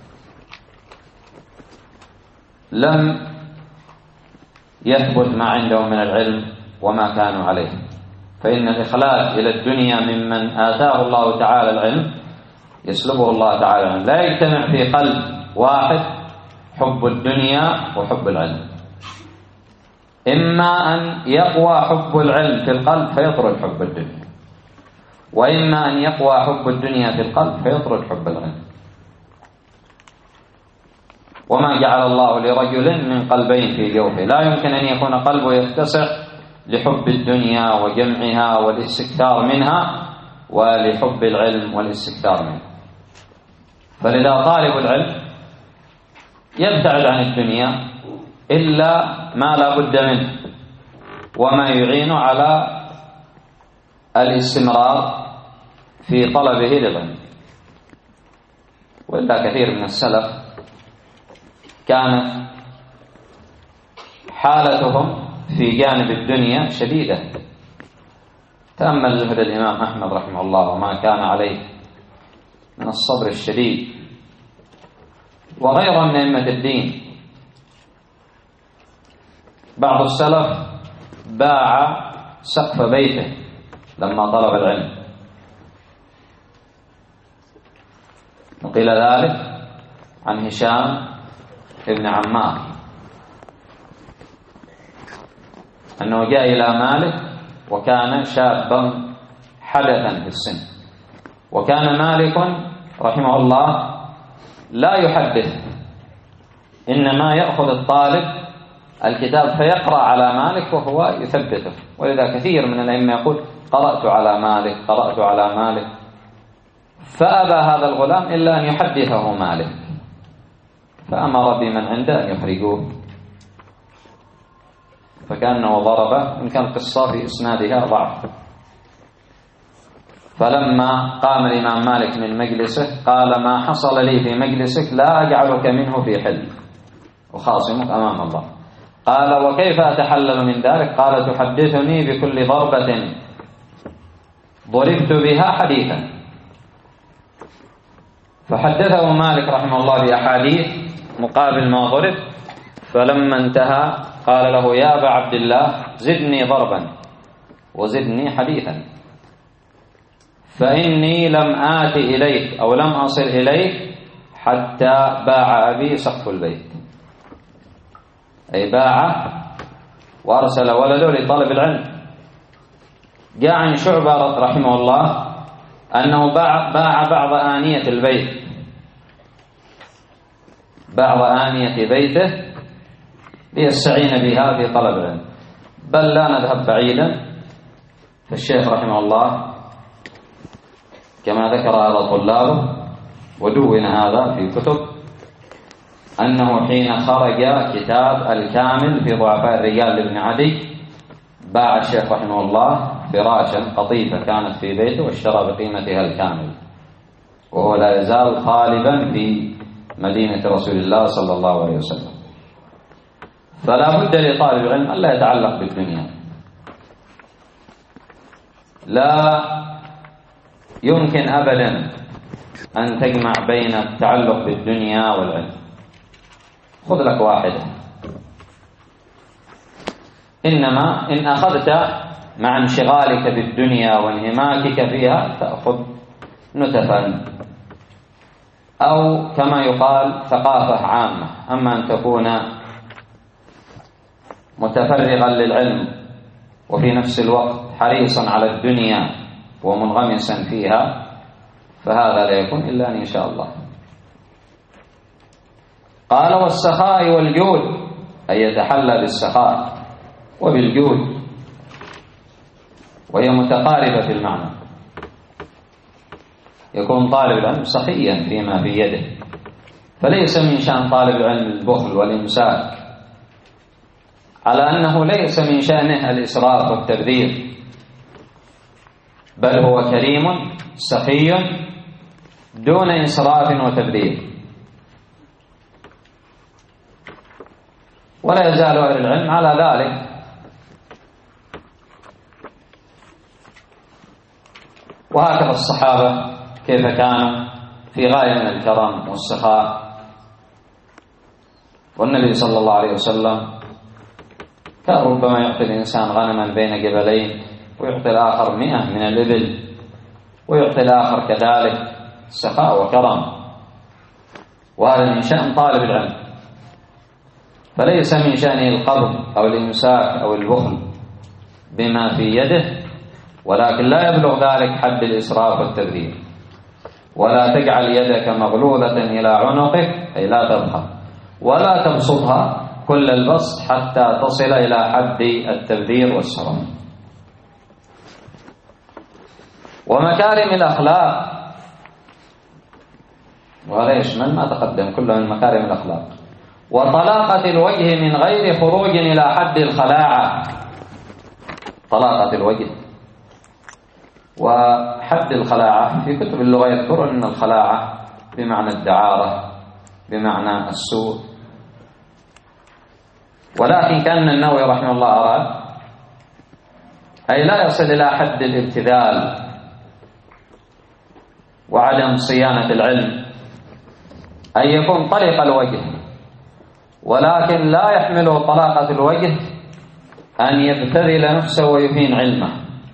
لم يثبت ما عندهم من العلم وما كانوا عليه. فإن الإخلاص إلى الدنيا ممن آتاه الله تعالى العلم يسلبه الله تعالى العلم، لا يجتمع في قلب واحد حب الدنيا وحب العلم، إما أن يقوى حب العلم في القلب فيطرد حب الدنيا، وإما أن يقوى حب الدنيا في القلب فيطرد حب العلم. وما جعل الله لرجل من قلبين في جوفه، لا يمكن أن يكون قلبه يتسع لحب الدنيا وجمعها والاستكثار منها ولحب العلم والاستكثار منه. فلذا طالب العلم يبتعد عن الدنيا إلا ما لا بد منه وما يعين على الاستمرار في طلبه للعلم. وإلا كثير من السلف كانت حالتهم في جانب الدنيا شديدة. تأمل زهد الإمام أحمد رحمه الله وما كان عليه من الصبر الشديد، وغيره من أئمة الدين. بعض السلف باع سقف بيته لما طلب العلم، وقيل ذلك عن هشام ابن عمار أنه جاء إلى مالك وكان شابا حدثا في السن، وكان مالك رحمه الله لا يحدث، إنما يأخذ الطالب الكتاب فيقرأ على مالك وهو يثبته. ولذا كثير من الأئمة يقول قرأت على مالك قرأت على مالك، فأبى هذا الغلام إلا أن يحدثه مالك، فأمر بمن عنده أن يخرجوه، فكأنه ضربه. إن كان قصة في إسنادها ضعف. فلما قام الإمام مالك من مجلسه قال ما حصل لي في مجلسك لا أجعلك منه في حل، وخاصمك أمام الله. قال وكيف أتحلل من ذلك؟ قال تحدثني بكل ضربة ضربت بها حديثا. فحدثه مالك رحمه الله بأحاديث مقابل ما ضرب. فلما انتهى قال له يا أبا عبد الله زدني ضربا وزدني حديثا، فإني لم آت إليك أو لم أصل إليك حتى باع أبي سقف البيت، أي باع وأرسل ولده لطلب العلم. جاء عن شعبة رحمه الله أنه باع, باع بعض آنية البيت بعض آنية بيته ليستعين بها في طلب العلم. بل لا نذهب بعيدا، فالشيخ رحمه الله كما ذكر هذا طلابه ودون هذا في كتب أنه حين خرج كتاب الكامل في ضعفاء الرجال لابن عدي باع الشيخ رحمه الله فراشا قطيفة كانت في بيته واشترى بقيمتها الكامل، وهو لا يزال طالبا في مدينة رسول الله صلى الله عليه وسلم. فلا بد لطالب العلم ألا يتعلق بالدنيا، لا يمكن أبدا أن تجمع بين التعلق بالدنيا والعلم. خذ لك واحدة، إنما إن أخذت مع انشغالك بالدنيا وانهماكك فيها تأخذ نتفا أو كما يقال ثقافة عامة. أما أن تكون متفرغا للعلم وفي نفس الوقت حريصا على الدنيا ومنغمسا فيها فهذا لا يكون إلا أن شاء الله. قال والسخاء والجود، أي يتحلى بالسخاء وبالجود، وهي متقاربة في المعنى. يكون طالب العلم سخيا فيما في يده، فليس من شأن طالب العلم البخل والإمساك، على أنه ليس من شأنه الإسراف والتبذير، بل هو كريم سخي دون إسراف وتبذير. ولا يزال أهل العلم على ذلك. وهكذا الصحابة كيف كانوا في غاية من الكرم والسخاء. والنبي صلى الله عليه وسلم كان ربما يعطي الإنسان غنما بين جبلين ويعطي الآخر مئة من الإبل ويعطي الآخر كذلك، سخاء وكرم. وهذا من شأن طالب العلم، فليس من شأنه القبض أو الإمساك أو البخل بما في يده، ولكن لا يبلغ ذلك حد الإسراف والتبذير. ولا تجعل يدك مغلولة إلى عنقك، أي لا تبخل، ولا تبسطها كل البسط حتى تصل إلى حد التبذير والسرف. ومكارم الأخلاق، وهذا يشمل ما تقدم كله من مكارم الأخلاق. وطلاقة الوجه من غير خروج إلى حد الخلاعة، طلاقة الوجه وحد الخلاعة في كتب اللغة يذكر أن الخلاعة بمعنى الدعارة، بمعنى السوء، ولكن كأن النووي رحمه الله أراد أي لا يصل إلى حد الابتذال وعدم صيانة العلم، أن يكون طلق الوجه، ولكن لا يحمله طلاقة الوجه أن يبتذل نفسه ويهين علمه.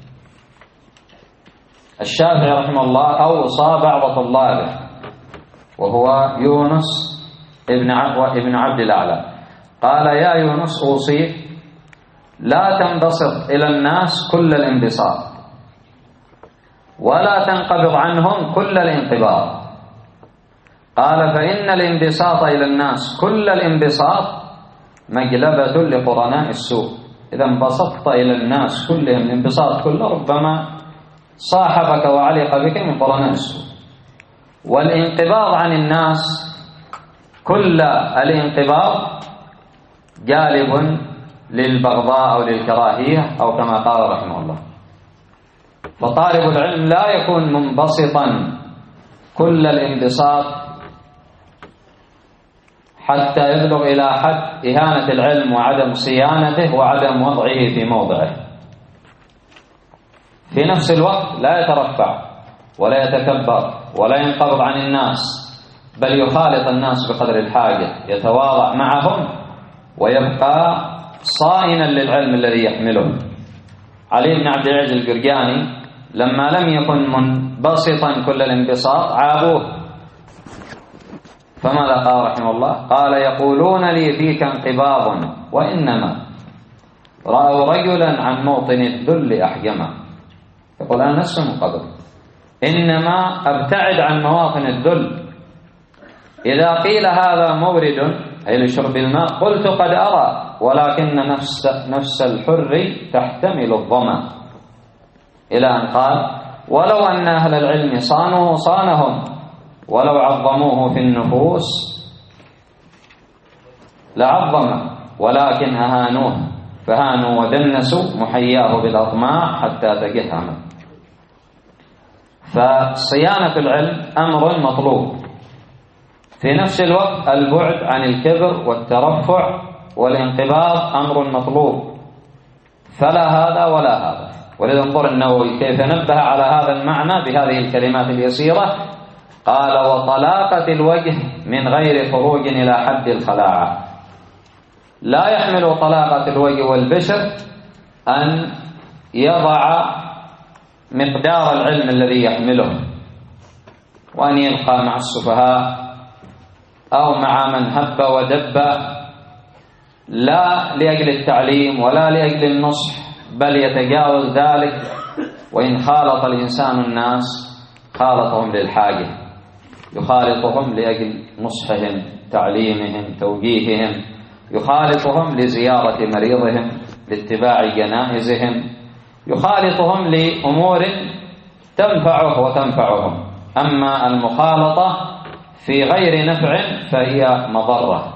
الشافعي رحمه الله أوصى بعض طلابه وهو يونس ابن عبد الأعلى، قال: يا يونس أوصيك لا تنبسط إلى الناس كل الانبساط، ولا تنقبض عنهم كل الانقباض. قال: فإن الانبساط إلى الناس كل الانبساط مجلبة لقرناء السوء. إذا انبسطت إلى الناس كلهم الانبساط كله ربما صاحبك وعلق بك من قرناء السوء. والانقباض عن الناس كل الانقباض جالب للبغضاء أو للكراهية، أو كما قال رحمه الله. فطالب العلم لا يكون منبسطا كل الانبساط حتى يبلغ إلى حد إهانة العلم وعدم صيانته وعدم وضعه في موضعه. في نفس الوقت لا يترفع ولا يتكبر ولا ينقبض عن الناس، بل يخالط الناس بقدر الحاجة، يتواضع معهم ويبقى صائنا للعلم الذي يحمله. علي بن عبد العزيز القرقاني لما لم يكن منبسطا كل الانبساط عابوه، فماذا قال رحمه الله؟ قال: يقولون لي فيك انقباض، وإنما رأوا رجلا عن موطن الذل أحجما. يقول: أنا لست منقبض، إنما أبتعد عن مواطن الذل. إذا قيل هذا مورد أي لشرب الماء قلت قد أرى، ولكن نفس, نفس الحر تحتمل الظما، إلى أن قال: ولو أن أهل العلم صانوه صانهم، ولو عظموه في النفوس لعظم، ولكن أهانوه فهانوا ودنسوا محياه بالأطماع حتى تجهم. فصيانة العلم أمر مطلوب، في نفس الوقت البعد عن الكبر والترفع والانقباض أمر مطلوب، فلا هذا ولا هذا. ولذا انظر النووي كيف نبه على هذا المعنى بهذه الكلمات اليسيرة. قال: وطلاقة الوجه من غير خروج إلى حد الخلاعة. لا يحمل طلاقة الوجه والبشر أن يضع مقدار العلم الذي يحمله، وأن يلقى مع السفهاء أو مع من هب ودب، لا لأجل التعليم ولا لأجل النصح، بل يتجاوز ذلك. وإن خالط الإنسان الناس خالطهم للحاجة، يخالطهم لأجل نصحهم، تعليمهم، توجيههم، يخالطهم لزيارة مريضهم، لاتباع جنائزهم، يخالطهم لأمور تنفعه وتنفعهم. أما المخالطة في غير نفع فهي مضرة،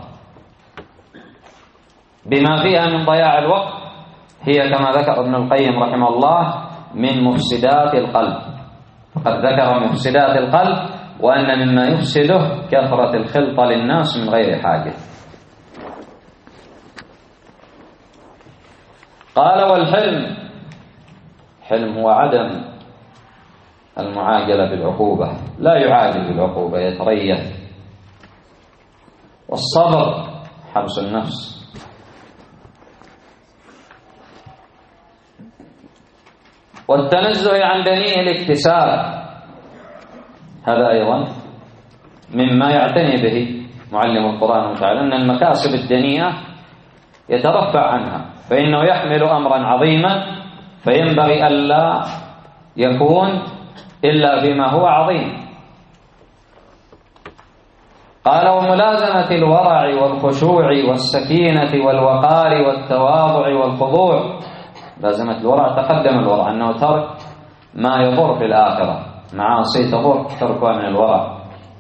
بما فيها من ضياع الوقت، هي كما ذكر ابن القيم رحمه الله من مفسدات القلب. فقد ذكر مفسدات القلب، وأن مما يفسده كثرة الخلطة للناس من غير حاجة. قال: والحلم، حلم هو عدم المعاجلة بالعقوبة، لا يعاجل بالعقوبة، يتريث. والصبر حبس النفس. والتنزه عن دنيء الاكتساب، هذا أيضا مما يعتني به معلم القرآن وتعالى أن المكاسب الدنيئة يترفع عنها، فإنه يحمل أمرا عظيما فينبغي ألا يكون إلا بما هو عظيم. قال: وملازمة الورع والخشوع والسكينة والوقار والتواضع والخضوع. لازمة الورع تقدم الورع أنه ترك ما يضر في الآخرة، معاصي تضر تركها من الورع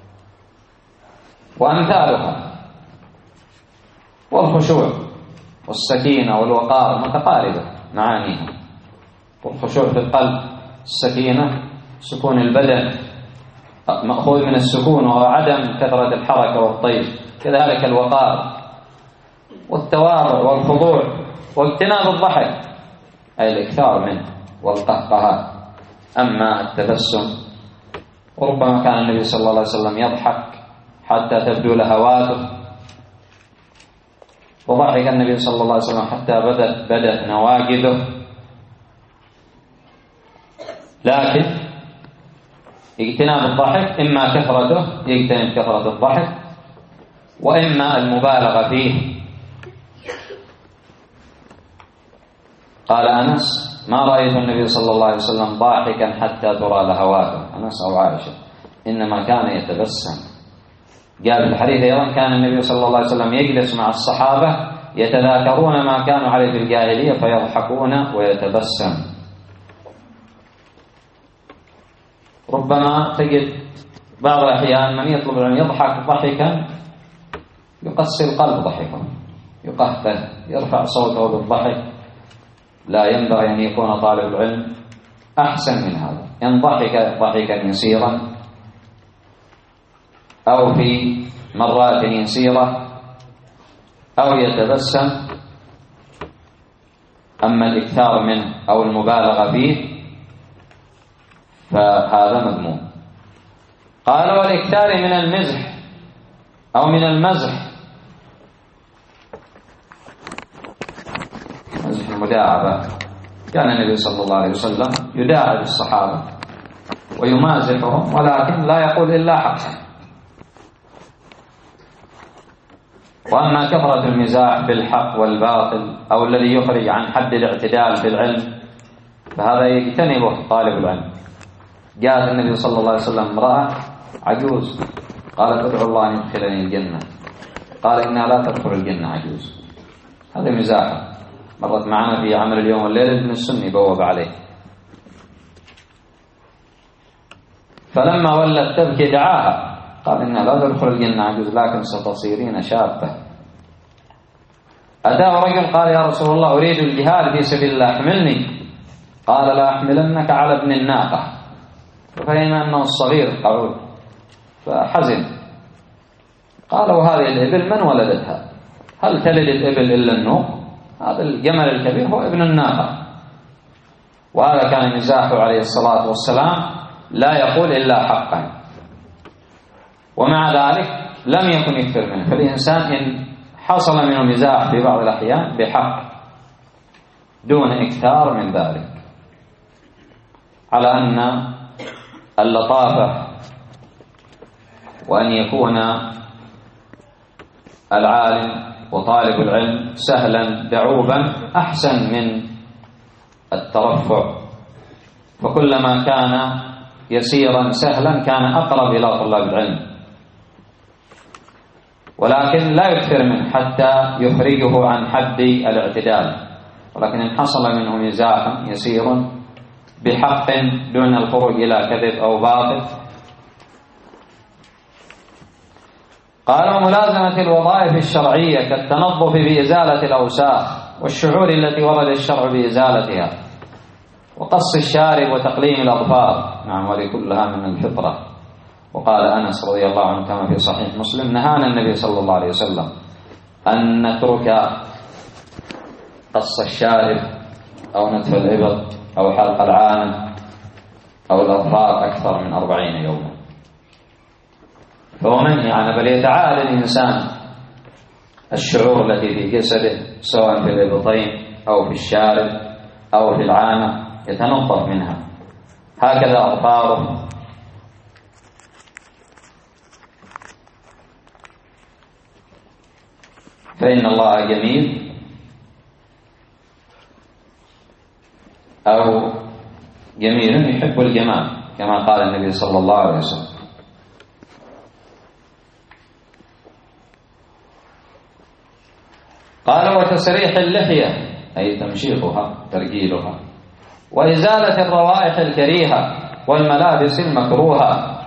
وأمثالها، والخشوع والسكينة والوقار متقاربة معانيها. والخشوع في القلب، السكينة سكون البدن مأخوذ من السكون وهو عدم كثرة الحركة والطيش، كذلك الوقار والتواضع والخضوع واجتناب الضحك أي الإكثار منه والقهقهات. أما التبسم، وربما كان النبي صلى الله عليه وسلم يضحك حتى تبدو لهواته، وضحك النبي صلى الله عليه وسلم حتى بدت بدت نواجذه. لكن اجتناب الضحك إما كثرته يجتنب كثرة الضحك، وإما المبالغة فيه. قال أنس: ما رأيت النبي صلى الله عليه وسلم ضاحكا حتى ترى لهواته. أنس أو عائشة، إنما كان يتبسم. قال في الحديث أيضا: كان النبي صلى الله عليه وسلم يجلس مع الصحابة يتذاكرون ما كانوا عليه في الجاهلية فيضحكون ويتبسم. ربما تجد بعض الأحيان من يطلب العلم يضحك ضحكا يقسي القلب، ضحكا يقهقه يرفع صوته بالضحك. لا ينبغي أن يكون طالب العلم أحسن من هذا، إن ضحك ضحكا يسيرا أو في مرات يسيرة أو يتبسم. أما الإكثار منه أو المبالغة فيه فهذا مذموم. قال: والإكثار من المزح أو من المزح، مزح المداعبة. كان النبي صلى الله عليه وسلم يداعب الصحابة ويمازحهم، ولكن لا يقول إلا حقا. وأما كثرة المزاح بالحق والباطل أو الذي يخرج عن حد الاعتدال في العلم فهذا يجتنبه طالب العلم. جاءت النبي صلى الله عليه وسلم امرأة عجوز قالت: ادعو الله أن يدخلني الجنة. قال: إنها لا تدخل الجنة عجوز. هذا مزاح، مرت معنا في عمل اليوم والليلة ابن السني بوب عليه. فلما ولت تبكي دعاها قال: إنها لا تدخل الجنة عجوز لكن ستصيرين شابة. أتاه رجل قال: يا رسول الله أريد الجهاد في سبيل الله احملني. قال: لا أحملنك على ابن الناقة. ففهم أنه الصغير قعود فحزن. قالوا: هذه الإبل من ولدتها؟ هل تلد الإبل إلا النوق؟ هذا الجمل الكبير هو ابن الناقة. وهذا كان مزاحه عليه الصلاة والسلام، لا يقول إلا حقا، ومع ذلك لم يكن يكثر منه. فالإنسان إن حصل منه مزاح في بعض الأحيان بحق دون إكثار من ذلك، على أن اللطافة وأن يكون العالم وطالب العلم سهلا دعوبا أحسن من الترفع. فكلما كان يسيرا سهلا كان أقرب إلى طلاب العلم، ولكن لا يكثر منه حتى يخرجه عن حد الاعتدال. ولكن إن حصل منه مزاح يسير بحق دون الخروج إلى كذب أو باطل. قال: وملازمة الوظائف الشرعية كالتنظف بإزالة الأوساخ والشعور التي ورد الشرع بإزالتها، وقص الشارب وتقليم الأظفار. نعم، وهذه كلها من الفطرة. وقال أنس رضي الله عنه كما في صحيح مسلم: نهانا النبي صلى الله عليه وسلم أن نترك قص الشارب أو نتف الإبط أو حلق العانة أو الأظفار أكثر من أربعين يوما. فهو منهي عنه، بل يتعاهد الإنسان الشعور التي في جسده سواء في الإبطين أو في الشارب أو في العانة يتنظف منها، هكذا أظفاره. فإن الله جميل أو جميل يحب الجمال كما قال النبي صلى الله عليه وسلم. قال وتسريح اللحية أي تمشيطها ترجيلها، وإزالة الروائح الكريهة والملابس المكروهة.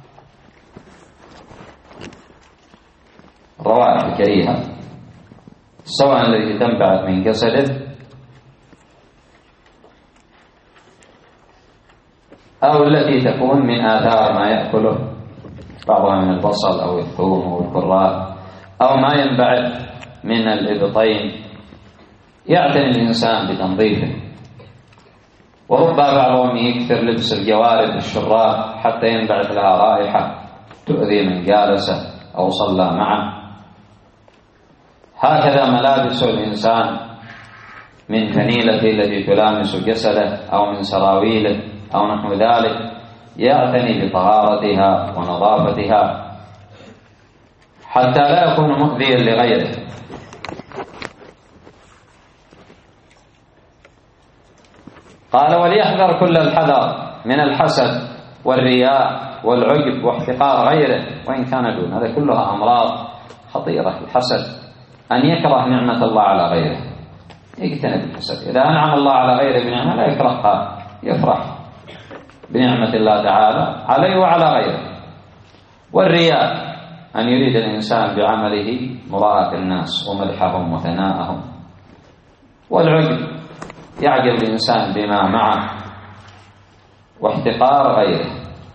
الروائح الكريهة سواء التي تنبعث من جسده أو التي تكون من آثار ما يأكله، بعضها من البصل أو الثوم أو الكرات، أو ما ينبعث من الإبطين، يعتني الإنسان بتنظيفه. وربما بعضهم يكثر لبس الجوارب الشراب حتى ينبعث لها رائحة تؤذي من جالس أو صلى معه. هكذا ملابس الإنسان من فنيلته التي تلامس جسده أو من سراويله أو نحو ذلك، يعتني بطهارتها ونظافتها حتى لا يكون مؤذيا لغيره. قال وليحذر كل الحذر من الحسد والرياء والعجب واحتقار غيره وإن كان دون. هذا كلها أمراض خطيرة. الحسد أن يكره نعمة الله على غيره، يجتنب الحسد. إذا أنعم الله على غيره بنعمة لا يكرهها، يفرح بنعمة الله تعالى عليه وعلى غيره. والرياء أن يريد الإنسان بعمله مراءة الناس ومدحهم وثناءهم. والعجب يعجب الإنسان بما معه، واحتقار غيره.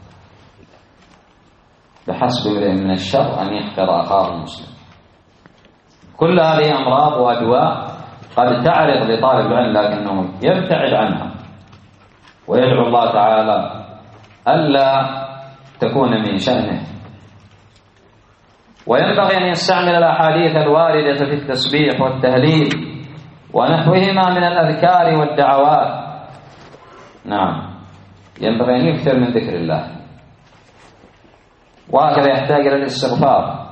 بحسب امرئ من الشر أن يحقر أخاه المسلم. كل هذه أمراض وأدواء قد تعرض لطالب العلم لكنه يبتعد عنها ويدعو الله تعالى ألا تكون من شأنه. وينبغي أن يستعمل الأحاديث الواردة في التسبيح والتهليل ونحوهما من الأذكار والدعوات. نعم، ينبغي أن يكثر من ذكر الله، وهكذا يحتاج إلى الاستغفار.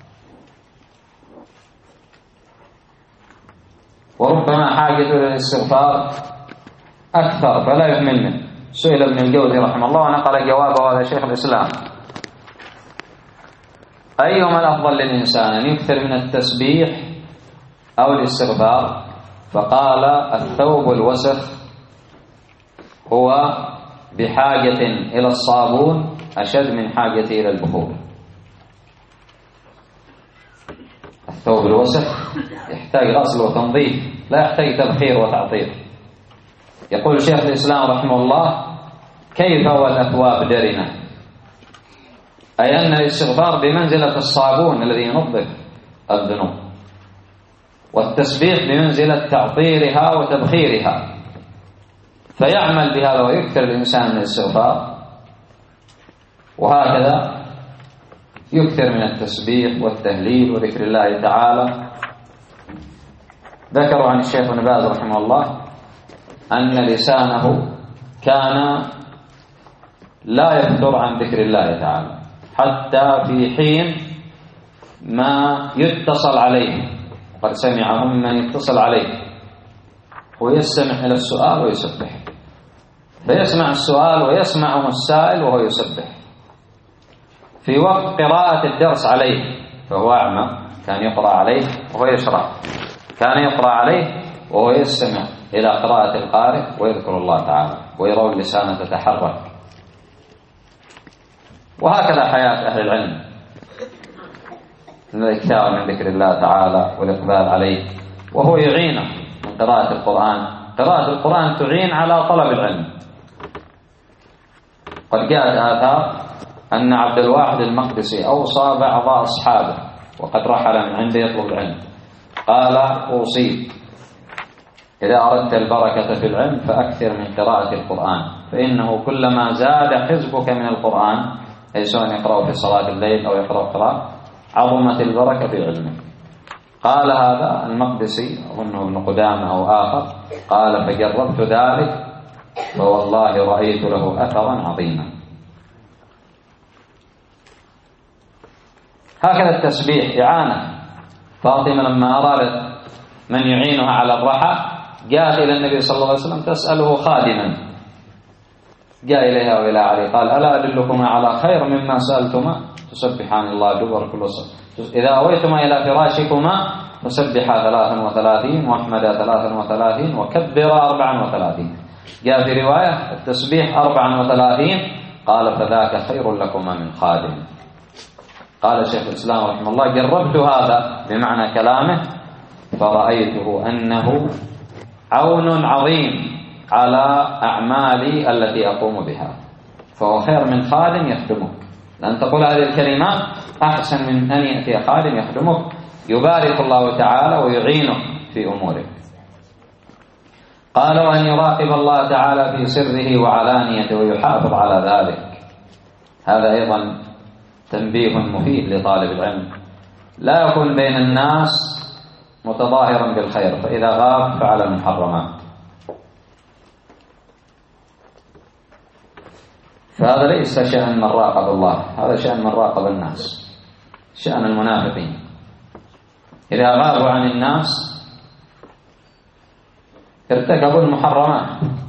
وربما حاجة إلى الاستغفار أكثر فلا يهمل منه. سئل ابن الجوزي رحمه الله ونقل جوابه هذا شيخ الإسلام: أيهما الأفضل للإنسان أن يكثر من التسبيح أو الاستغفار؟ فقال: الثوب الوسخ هو بحاجة إلى الصابون أشد من حاجته إلى البخور. الثوب الوسخ يحتاج غسل وتنظيف، لا يحتاج تبخير وتعطير. يقول شيخ الإسلام رحمه الله: كيف والأثواب درنة؟ أي أن الاستغفار بمنزلة الصابون الذي ينظف الذنوب، والتسبيح بمنزلة تعطيرها وتبخيرها. فيعمل بهذا ويكثر الإنسان من الاستغفار، وهكذا يكثر من التسبيح والتهليل وذكر الله تعالى. ذكروا عن الشيخ ابن باز رحمه الله أن لسانه كان لا يفتر عن ذكر الله تعالى حتى في حين ما يتصل عليه، وقد سمعه ممن يتصل عليه ويستمع إلى السؤال ويسبح، فيسمع السؤال ويسمعه السائل وهو يسبح. في وقت قراءة الدرس عليه، فهو أعمى، كان يقرأ عليه وهو يشرح، كان يقرأ عليه وهو يستمع إلى قراءة القارئ ويذكر الله تعالى، ويرى اللسان تتحرك. وهكذا حياة أهل العلم، الإكثار من ذكر الله تعالى والإقبال عليه، وهو يعينه من قراءة القرآن. قراءة القرآن تعين على طلب العلم. قد جاءت آثار أن عبد الواحد المقدسي أوصى بعض أصحابه وقد رحل من عنده يطلب العلم، قال: أوصيك إذا أردت البركة في العلم فأكثر من قراءة القرآن، فإنه كلما زاد حزبك من القرآن، أي سواء يقرأ في صلاة الليل أو يقرأ قراءة، عظمت البركة في علمه. قال هذا المقدسي، أظنه ابن قدامة أو آخر، قال: فجربت ذلك فوالله رأيت له أثرا عظيما. هكذا التسبيح إعانة فاطمة لما أرادت من يعينها على الرحى جاءت إلى النبي صلى الله عليه وسلم تسأله خادما، جاء إليها وإلى علي قال ألا أدلكما على خير مما سألتما؟ تسبحان الله دبر كل صلاة، إذا أويتما إلى فراشكما فسبحا ثلاثا وثلاثين واحمدا ثلاثا وثلاثين وكبرا أربعا وثلاثين. جاء في رواية التسبيح أربعا وثلاثين، قال فذاك خير لكما من خادم. قال شيخ الإسلام رحمه الله جربت هذا بمعنى كلامه فرأيته أنه عون عظيم على أعمالي التي أقوم بها، فهو خير من خادم يخدمك، لأن تقول هذه الكلمات أحسن من أن يأتي خادم يخدمك يبارك الله تعالى ويعينك في أمورك. قال وأن يراقب الله تعالى في سره وعلانيته ويحافظ على ذلك، هذا أيضا تنبيه مفيد لطالب العلم، لا يكون بين الناس متظاهرا بالخير فإذا غاب فعل المحرمات، فهذا ليس شأن من راقب الله، هذا شأن من راقب الناس، شأن المنافقين إذا غابوا عن الناس ارتكبوا المحرمات،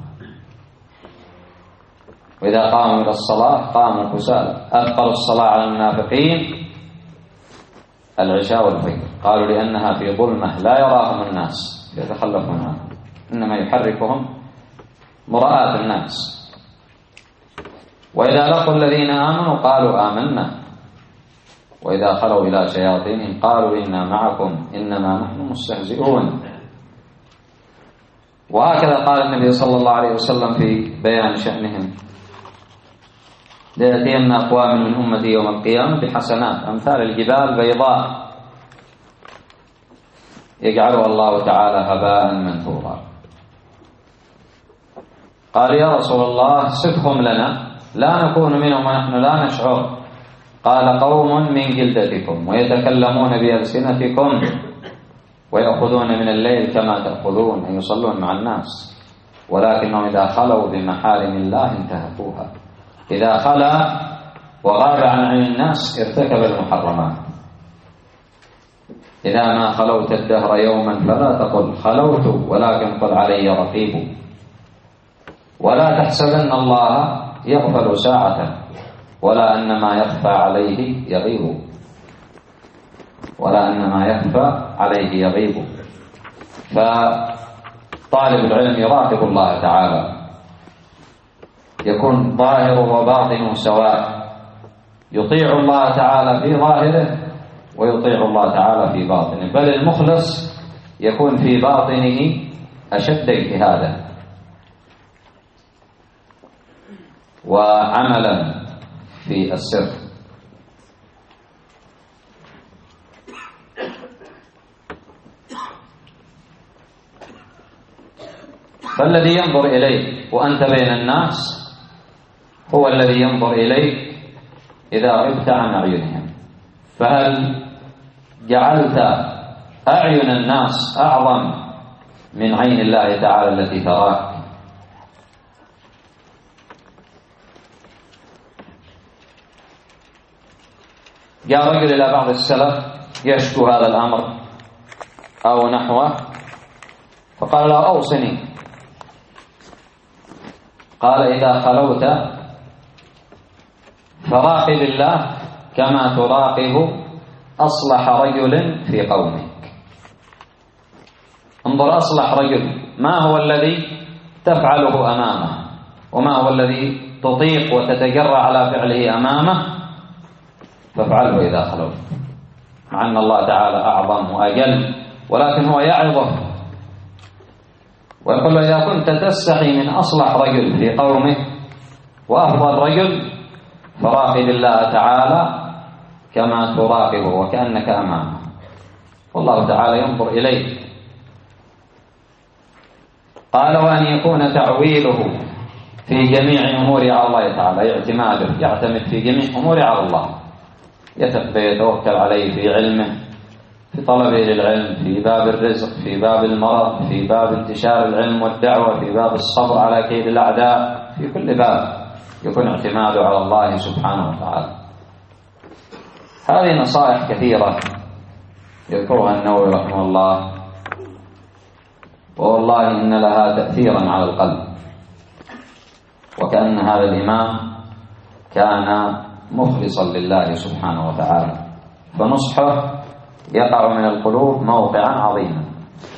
وإذا قاموا إلى الصلاة قاموا كسالى. أثقل الصلاة على المنافقين العشاء والفجر، قالوا لأنها في ظلمة لا يراهم الناس يتخلفون عنها، إنما يحركهم مراءة الناس. وإذا لقوا الذين آمنوا قالوا آمنا، وإذا خلوا إلى شياطينهم قالوا إنا معكم إنما نحن مستهزئون. وهكذا قال النبي صلى الله عليه وسلم في بيان شأنهم ليأتين أقوام من أمتي يوم القيامة بحسنات أمثال الجبال بيضاء يجعلها الله تعالى هباء منثورا. قال يا رسول الله صفهم لنا لا نكون منهم ونحن لا نشعر. قال قوم من جلدتكم ويتكلمون بألسنتكم ويأخذون من الليل كما تأخذون، أي يصلون مع الناس، ولكنهم إذا خلوا بمحارم الله انتهكوها، إذا خلا وغاب عن عين الناس ارتكب المحرمات. إذا ما خلوت الدهر يوما فلا تقل خلوت ولكن قل علي رقيب، ولا تحسبن الله يغفل ساعة ولا أن ما يخفى عليه يغيب، ولا أن ما يخفى عليه يغيب. فطالب العلم يراقب الله تعالى، يكون ظاهره وباطنه سواء، يطيع الله تعالى في ظاهره ويطيع الله تعالى في باطنه، بل المخلص يكون في باطنه أشد اجتهادا وعملا في السر. فالذي ينظر إليك وأنت بين الناس هو الذي ينظر إليك إذا غبت عن أعينهم. فهل جعلت أعين الناس أعظم من عين الله تعالى التي تراك؟ جاء رجل إلى بعض السلف يشكو هذا الأمر أو نحوه، فقال له أوصني. قال إذا خلوت فراقب الله كما تراقب أصلح رجل في قومك. انظر أصلح رجل ما هو الذي تفعله أمامه، وما هو الذي تطيق وتتجرأ على فعله أمامه، فافعله إذا خلوت، مع أن الله تعالى أعظم وأجل، ولكن هو يعظه ويقول له إذا كنت تستحي من أصلح رجل في قومك وأفضل رجل فراقب الله تعالى كما تراقبه وكأنك أمامه، والله تعالى ينظر إليك. قال وأن يكون تعويله في جميع أمور على الله تعالى، اعتماده يعتمد في جميع أمور على الله، يتوكل عليه في علمه، في طلبه للعلم، في باب الرزق، في باب المرض، في باب انتشار العلم والدعوة، في باب الصبر على كيد الأعداء، في كل باب يكون اعتماده على الله سبحانه وتعالى. هذه نصائح كثيرة يذكرها النووي رحمه الله: والله إن لها تأثيرا على القلب، وكأن هذا الإمام كان مخلصا لله سبحانه وتعالى، فنصحه يقع من القلوب موقعا عظيما.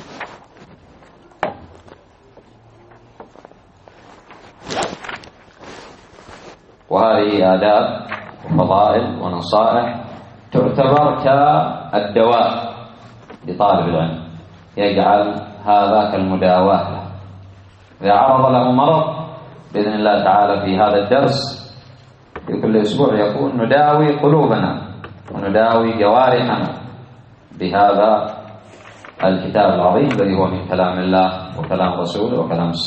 وهذه آداب وفضائل ونصائح تعتبر كالدواء لطالب العلم، يجعل هذا كالمداواة له. إذا عرض له مرض بإذن الله تعالى في هذا الدرس في كل أسبوع يكون نداوي قلوبنا ونداوي جوارحنا بهذا الكتاب العظيم الذي هو من كلام الله وكلام رسوله وكلام